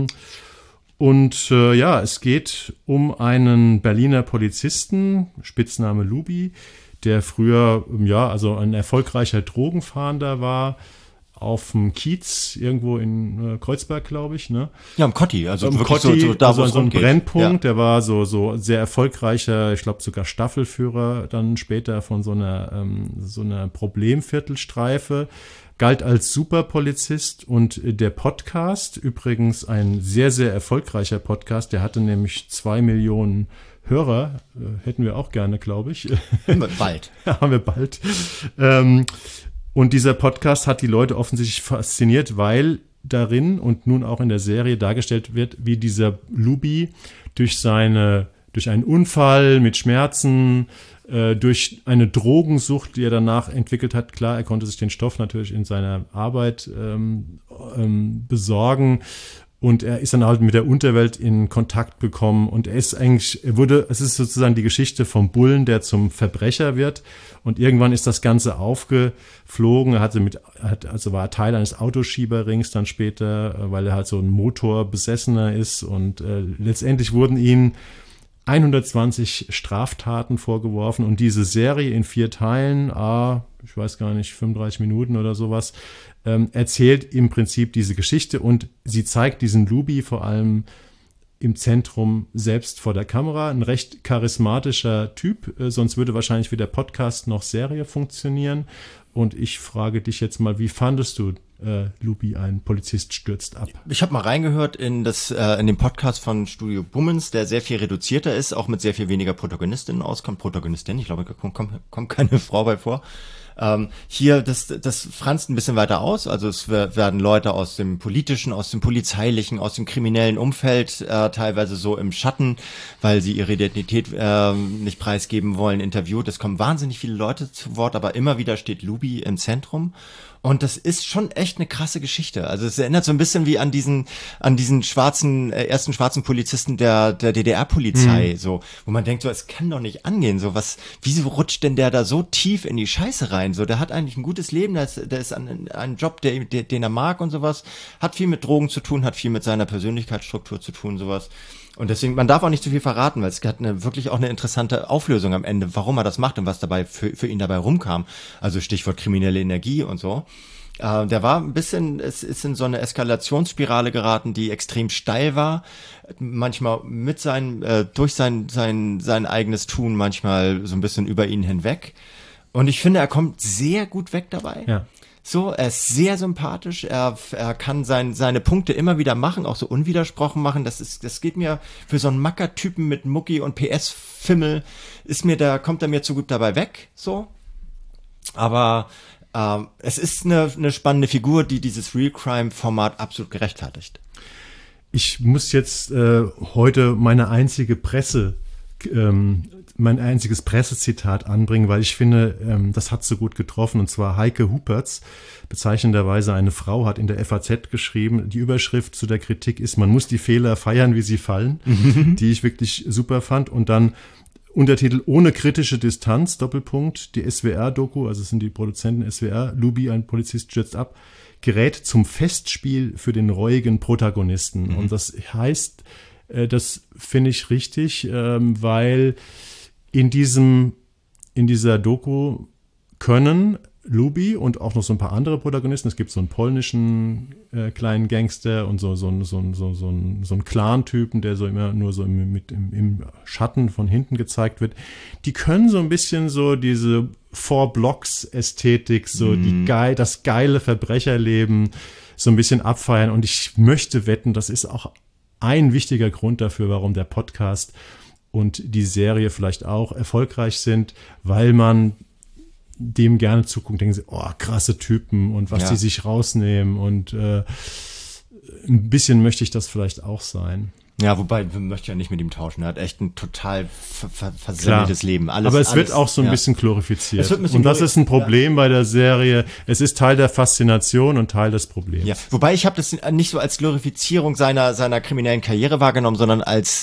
Es geht um einen Berliner Polizisten, Spitzname Lubi, der früher also ein erfolgreicher Drogenfahnder war, auf dem Kiez, irgendwo in Kreuzberg, glaube ich, ne? Ja, am Kotti, also am wirklich Kotti, so da, also wo es so ein rumgeht. Brennpunkt, der war so sehr erfolgreicher, ich glaube sogar Staffelführer, dann später von so einer Problemviertelstreife, galt als Superpolizist. Und der Podcast, übrigens ein sehr, sehr erfolgreicher Podcast, der hatte nämlich 2 Millionen Hörer, hätten wir auch gerne, glaube ich. Bald. Haben wir bald. Und dieser Podcast hat die Leute offensichtlich fasziniert, weil darin und nun auch in der Serie dargestellt wird, wie dieser Lubi durch einen Unfall mit Schmerzen, durch eine Drogensucht, die er danach entwickelt hat. Klar, er konnte sich den Stoff natürlich in seiner Arbeit besorgen. Und er ist dann halt mit der Unterwelt in Kontakt gekommen, und es ist sozusagen die Geschichte vom Bullen, der zum Verbrecher wird, und irgendwann ist das Ganze aufgeflogen. Er war Teil eines Autoschieberrings dann später, weil er halt so ein Motorbesessener ist, und letztendlich wurden ihm 120 Straftaten vorgeworfen, und diese Serie in 4 Teilen, ich weiß gar nicht, 35 Minuten oder sowas, erzählt im Prinzip diese Geschichte, und sie zeigt diesen Lubi vor allem im Zentrum selbst vor der Kamera. Ein recht charismatischer Typ, sonst würde wahrscheinlich weder Podcast noch Serie funktionieren. Und ich frage dich jetzt mal, wie fandest du Lubi, ein Polizist stürzt ab? Ich habe mal reingehört in den Podcast von Studio Bummens, der sehr viel reduzierter ist, auch mit sehr viel weniger Protagonistinnen auskommt. Protagonistin, ich glaube, da kommt keine Frau bei vor. Hier, das franzt ein bisschen weiter aus. Also es werden Leute aus dem politischen, aus dem polizeilichen, aus dem kriminellen Umfeld teilweise so im Schatten, weil sie ihre Identität nicht preisgeben wollen, interviewt. Es kommen wahnsinnig viele Leute zu Wort, aber immer wieder steht Luby im Zentrum. Und das ist schon echt eine krasse Geschichte. Also es erinnert so ein bisschen wie an diesen schwarzen, ersten schwarzen Polizisten der DDR-Polizei, so, wo man denkt, so, es kann doch nicht angehen, so, wieso rutscht denn der da so tief in die Scheiße rein? So, der hat eigentlich ein gutes Leben, der ist an einem Job, den er mag und sowas, hat viel mit Drogen zu tun, hat viel mit seiner Persönlichkeitsstruktur zu tun, sowas. Und deswegen, man darf auch nicht zu viel verraten, weil es hat wirklich auch eine interessante Auflösung am Ende, warum er das macht und was dabei für ihn dabei rumkam. Also Stichwort kriminelle Energie und so. Der war ein bisschen, es ist in so eine Eskalationsspirale geraten, die extrem steil war. Manchmal durch sein eigenes Tun, manchmal so ein bisschen über ihn hinweg. Und ich finde, er kommt sehr gut weg dabei. Ja. So, er ist sehr sympathisch, er kann seine Punkte immer wieder machen, auch so unwidersprochen machen. Das geht mir für so einen Mackertypen mit Mucki und PS-Fimmel, kommt er mir zu gut dabei weg, so. Aber es ist eine spannende Figur, die dieses Real Crime-Format absolut gerechtfertigt. Ich muss jetzt heute mein einziges Pressezitat anbringen, weil ich finde, das hat so gut getroffen. Und zwar Heike Hupertz, bezeichnenderweise eine Frau, hat in der FAZ geschrieben, die Überschrift zu der Kritik ist, man muss die Fehler feiern, wie sie fallen, die ich wirklich super fand. Und dann Untertitel ohne kritische Distanz, Doppelpunkt, die SWR-Doku, also es sind die Produzenten SWR, Luby, ein Polizist stürzt ab, gerät zum Festspiel für den reuigen Protagonisten. Und das heißt, das finde ich richtig, weil in dieser Doku können Luby und auch noch so ein paar andere Protagonisten, es gibt so einen polnischen kleinen Gangster und so einen Clan-Typen, der so immer nur so im Schatten von hinten gezeigt wird, die können so ein bisschen so diese Four-Blocks-Ästhetik, so das geile Verbrecherleben so ein bisschen abfeiern, und ich möchte wetten, das ist auch ein wichtiger Grund dafür, warum der Podcast und die Serie vielleicht auch erfolgreich sind, weil man dem gerne zuguckt, denken sie, oh, krasse Typen und was die sich rausnehmen, und ein bisschen möchte ich das vielleicht auch sein. Ja, wobei, wir möchten ja nicht mit ihm tauschen. Er hat echt ein total versemmeltes Leben. Aber es wird auch so ein bisschen glorifiziert. Und das ist ein Problem bei der Serie. Es ist Teil der Faszination und Teil des Problems. Ja, wobei ich habe das nicht so als Glorifizierung seiner kriminellen Karriere wahrgenommen, sondern als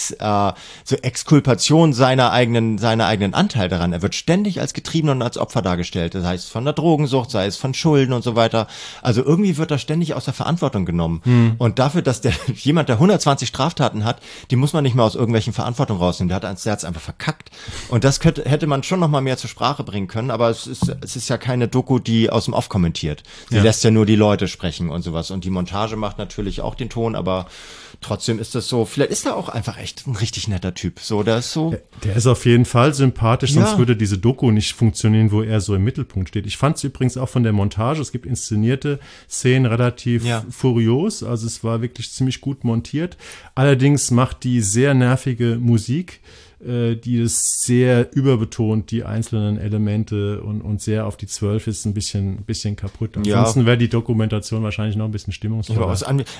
so Exkulpation seiner eigenen Anteil daran. Er wird ständig als Getriebener und als Opfer dargestellt. Das heißt, von der Drogensucht, sei es von Schulden und so weiter. Also irgendwie wird er ständig aus der Verantwortung genommen. Und dafür, dass jemand, der 120 Straftaten hat, die muss man nicht mehr aus irgendwelchen Verantwortung rausnehmen. Der hat's einfach verkackt. Und das hätte man schon noch mal mehr zur Sprache bringen können, aber es ist ja keine Doku, die aus dem Off kommentiert. Sie lässt ja nur die Leute sprechen und sowas. Und die Montage macht natürlich auch den Ton, aber trotzdem ist das so, vielleicht ist er auch einfach echt ein richtig netter Typ. So, der ist so. Der ist auf jeden Fall sympathisch, sonst würde diese Doku nicht funktionieren, wo er so im Mittelpunkt steht. Ich fand es übrigens auch von der Montage, es gibt inszenierte Szenen relativ furios, also es war wirklich ziemlich gut montiert. Allerdings macht die sehr nervige Musik, die es sehr überbetont, die einzelnen Elemente, und sehr auf die 12 ist, ein bisschen kaputt. Ansonsten wäre die Dokumentation wahrscheinlich noch ein bisschen stimmungsvoller.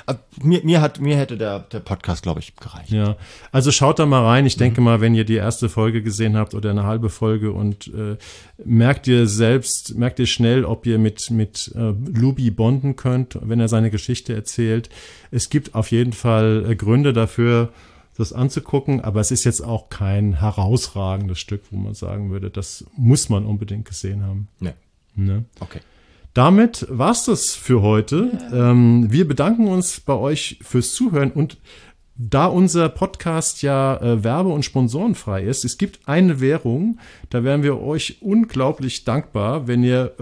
Mir hätte der Podcast, glaube ich, gereicht. Ja, also schaut da mal rein. Ich denke mal, wenn ihr die erste Folge gesehen habt oder eine halbe Folge, und merkt ihr schnell, ob ihr mit Luby bonden könnt, wenn er seine Geschichte erzählt. Es gibt auf jeden Fall Gründe dafür, das anzugucken, aber es ist jetzt auch kein herausragendes Stück, wo man sagen würde, das muss man unbedingt gesehen haben. Nee. Ne? Okay. Damit war's das für heute. Wir bedanken uns bei euch fürs Zuhören, und da unser Podcast ja werbe- und sponsorenfrei ist, es gibt eine Währung, da wären wir euch unglaublich dankbar, wenn ihr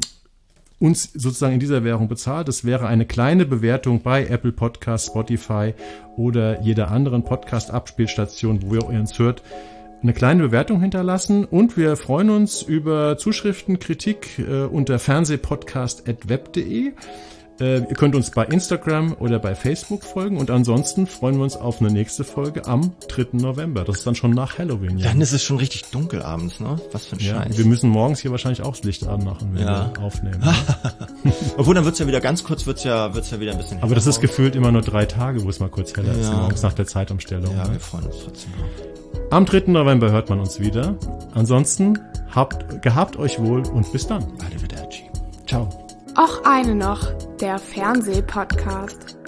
uns sozusagen in dieser Währung bezahlt. Das wäre eine kleine Bewertung bei Apple Podcasts, Spotify oder jeder anderen Podcast-Abspielstation, wo ihr uns hört. Eine kleine Bewertung hinterlassen, und wir freuen uns über Zuschriften, Kritik unter fernsehpodcast@web.de. Ihr könnt uns bei Instagram oder bei Facebook folgen und ansonsten freuen wir uns auf eine nächste Folge am 3. November. Das ist dann schon nach Halloween. Dann ist es schon richtig dunkel abends, ne? Was für ein Scheiß. Wir müssen morgens hier wahrscheinlich auch das Licht anmachen, wenn wir aufnehmen. Ne? Obwohl, dann wird's ja wieder ganz kurz, wird's ja wieder ein bisschen heller. Aber das ist gefühlt immer nur 3 Tage, wo es mal kurz heller ist, morgens nach der Zeitumstellung. Ja, ne? wir freuen uns trotzdem drauf. Am 3. November hört man uns wieder. Ansonsten gehabt euch wohl und bis dann. Arrivederci. Ciao. Och eine noch, der Fernsehpodcast.